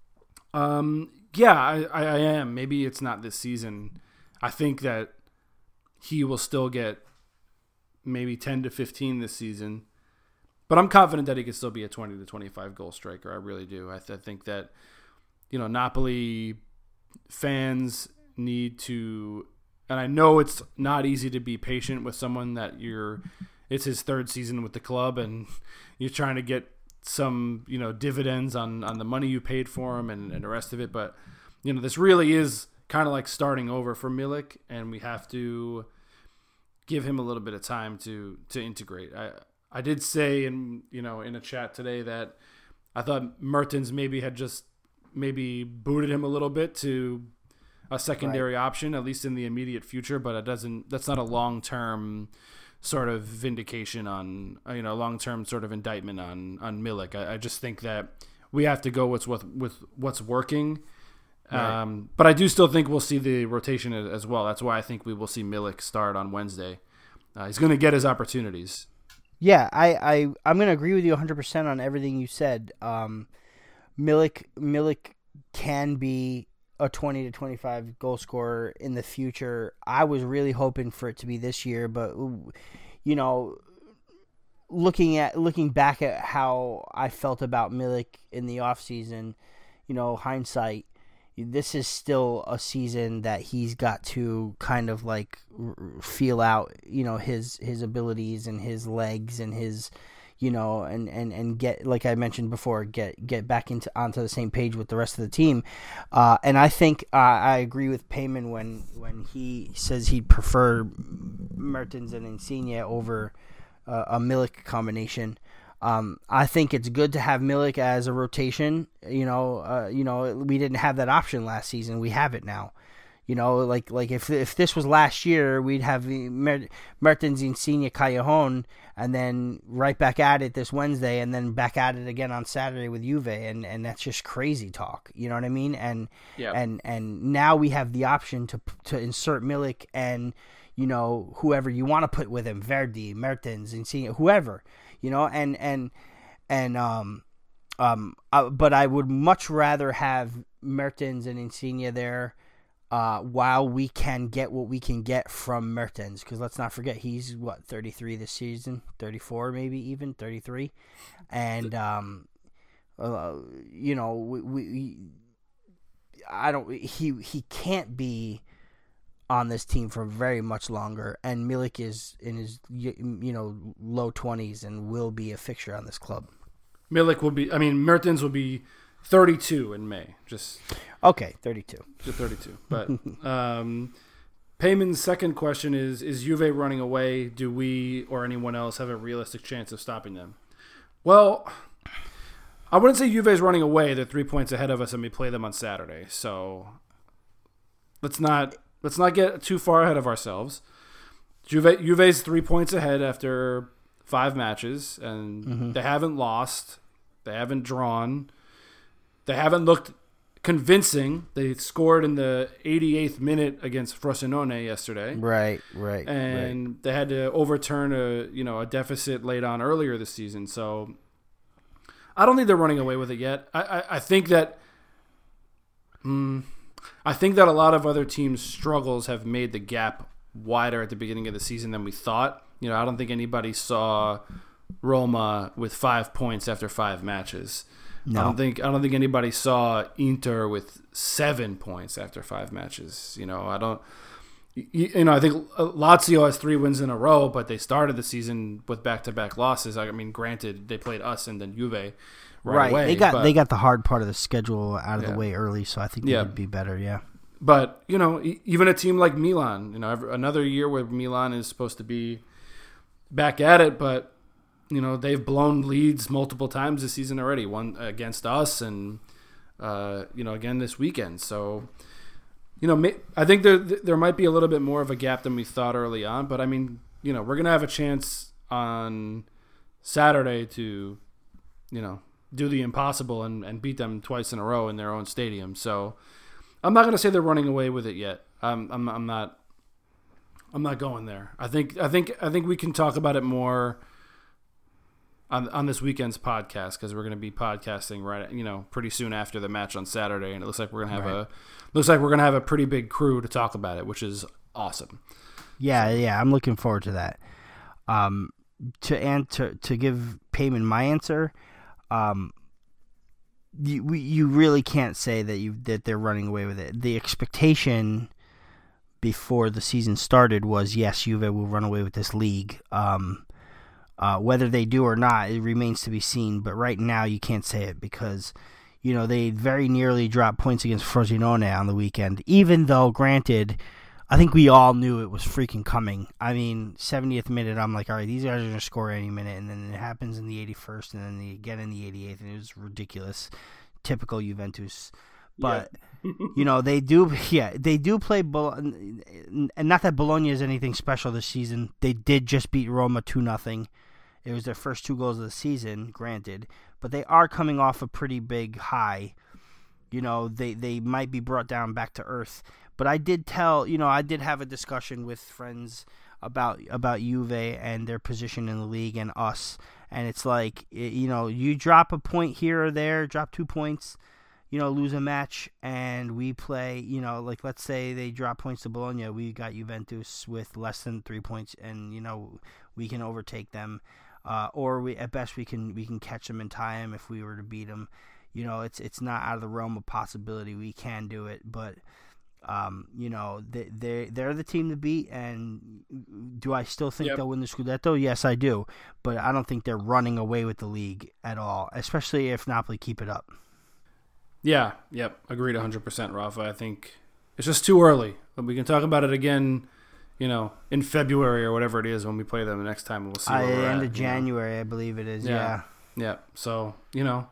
Um, yeah, I, I am. Maybe it's not this season. I think that he will still get maybe ten to fifteen this season. But I'm confident that he can still be a twenty to twenty-five goal striker. I really do. I, th- I think that, you know, Napoli fans need to, and I know it's not easy to be patient with someone that you're, it's his third season with the club, and you're trying to get some, you know, dividends on, on the money you paid for him and, and the rest of it. But, you know, this really is kind of like starting over for Milik, and we have to give him a little bit of time to to integrate. I I did say in you know in a chat today that I thought Mertens maybe had just maybe booted him a little bit to a secondary right. option, at least in the immediate future, but it doesn't. That's not a long term sort of vindication on you know long term sort of indictment on on Milik. I, I just think that we have to go with with, with what's working. Right. Um, but I do still think we'll see the rotation as well. That's why I think we will see Milik start on Wednesday. Uh, he's going to get his opportunities. Yeah, I, I, I'm going to agree with you one hundred percent on everything you said. Um, Milik, Milik can be a twenty to twenty-five goal scorer in the future. I was really hoping for it to be this year, but, you know, looking at looking back at how I felt about Milik in the offseason, you know, hindsight, this is still a season that he's got to kind of like feel out, you know, his his abilities and his legs and his, you know, and, and, and get, like I mentioned before, get get back into onto the same page with the rest of the team. Uh, and I think uh, I agree with Payman when when he says he'd prefer Mertens and Insigne over uh, a Milik combination. Um, I think it's good to have Milik as a rotation. You know, uh, you know, we didn't have that option last season. We have it now. You know, like like if if this was last year, we'd have Mer- Mertens, Insigne, Callejon, and then right back at it this Wednesday, and then back at it again on Saturday with Juve, and, and that's just crazy talk. You know what I mean? And yeah. and and now we have the option to to insert Milik and, you know, whoever you want to put with him, Verdi, Mertens, Insigne, whoever. You know, and, and and um, um, uh, but I would much rather have Mertens and Insigne there. Uh, while we can get what we can get from Mertens, because let's not forget he's what thirty-three this season, thirty-four maybe even thirty-three, and um, uh, you know we, we I don't he he can't be on this team for very much longer, and Milik is in his you know low twenties and will be a fixture on this club. Milik will be, I mean Mertens will be thirty-two in May. Just okay, thirty-two. Just thirty-two. But um, Payman's second question is: Is Juve running away? Do we or anyone else have a realistic chance of stopping them? Well, I wouldn't say Juve's running away. They're three points ahead of us, and we play them on Saturday. So let's not let's not get too far ahead of ourselves. Juve Juve's three points ahead after five matches, and mm-hmm. they haven't lost. They haven't drawn. They haven't looked convincing. They scored in the eighty-eighth minute against Frosinone yesterday. Right, right, and right. they had to overturn a you know a deficit laid on earlier this season. So I don't think they're running away with it yet. I I, I think that mm, I think that a lot of other teams' struggles have made the gap wider at the beginning of the season than we thought. You know, I don't think anybody saw Roma with five points after five matches. No. I don't think I don't think anybody saw Inter with seven points after five matches. You know, I don't. You, you know, I think Lazio has three wins in a row, but they started the season with back-to-back losses. I mean, granted, they played us and then Juve right, right. away. They got but, they got the hard part of the schedule out of yeah. the way early, so I think they yeah. would be better. Yeah. But you know, even a team like Milan, you know, another year where Milan is supposed to be back at it, but. You know, they've blown leads multiple times this season already, one against us and, uh, you know, again this weekend. So, you know, I think there there might be a little bit more of a gap than we thought early on. But, I mean, you know, we're going to have a chance on Saturday to, you know, do the impossible and, and beat them twice in a row in their own stadium. So, I'm not going to say they're running away with it yet. Um, I'm I'm not I'm not going there. I think I think I think we can talk about it more on on this weekend's podcast, because we're going to be podcasting right, you know, pretty soon after the match on Saturday, and it looks like we're going to have right. a looks like we're going to have a pretty big crew to talk about it, which is awesome. Yeah, so. yeah, I'm looking forward to that. Um, to and to to give Payman my answer, um, you you really can't say that you that they're running away with it. The expectation before the season started was yes, Juve will run away with this league. Um. Uh, whether they do or not, it remains to be seen. But right now, you can't say it because, you know, they very nearly dropped points against Frosinone on the weekend. Even though, granted, I think we all knew it was freaking coming. I mean, seventieth minute, I'm like, all right, these guys are going to score any minute. And then it happens in the eighty-first and then the, again in the eighty-eighth. And it was ridiculous. Typical Juventus. But, yeah. you know, they do, yeah, they do play, Bologna, and not that Bologna is anything special this season. They did just beat Roma two nothing. It was their first two goals of the season, granted, but they are coming off a pretty big high. You know, they, they might be brought down back to earth. But I did tell, you know, I did have a discussion with friends about about Juve and their position in the league and us. And it's like, you know, you drop a point here or there, drop two points, you know, lose a match, and we play, you know, like let's say they drop points to Bologna. We got Juventus with less than three points, and, you know, we can overtake them. Uh, or we at best we can we can catch them and tie them if we were to beat them. You know, it's it's not out of the realm of possibility. We can do it, but um, you know they they they're the team to beat. And do I still think yep. they'll win the Scudetto? Yes, I do. But I don't think they're running away with the league at all, especially if Napoli keep it up. Yeah, yep, agreed one hundred percent, Rafa. I think it's just too early. But we can talk about it again. You know, in February or whatever it is when we play them the next time, we'll see where uh, we're end at. of January, know? I believe it is. Yeah. yeah, yeah. So you know,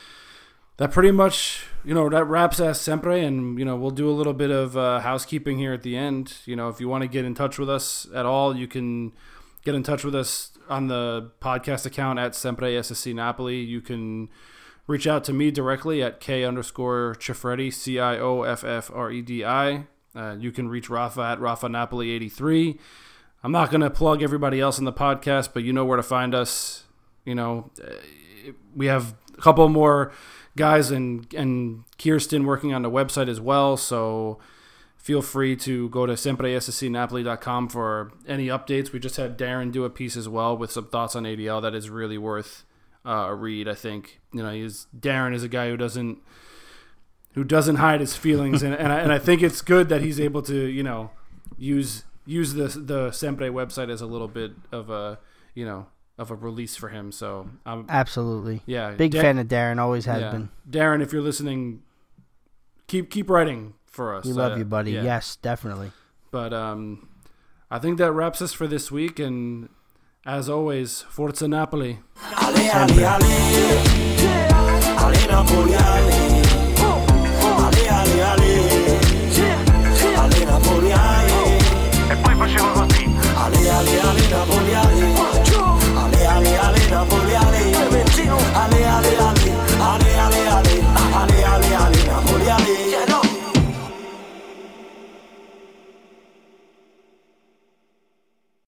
that pretty much you know that wraps us sempre, and you know we'll do a little bit of uh, housekeeping here at the end. You know, if you want to get in touch with us at all, you can get in touch with us on the podcast account at Sempre S S C Napoli. You can reach out to me directly at K underscore Ciofredi, C I O F F R E D I. Uh, you can reach Rafa at Rafa Napoli eighty-three. I'm not going to plug everybody else in the podcast, but you know where to find us. You know, we have a couple more guys and and Kirsten working on the website as well. So feel free to go to sempre s s c napoli dot com for any updates. We just had Darren do a piece as well with some thoughts on A D L that is really worth uh, a read. I think you know he's Darren is a guy who doesn't who doesn't hide his feelings, and and I, and I think it's good that he's able to you know use use the the Sempre website as a little bit of a you know. of a release for him. So um, absolutely, yeah, big Da- fan of Darren. Always has yeah. been. Darren, if you're listening, keep keep writing for us. We love uh, you, buddy. Yeah. Yes, definitely. But um, I think that wraps us for this week. And as always, Forza Napoli. Ale, ale, ale. Ale, Napoli, ale.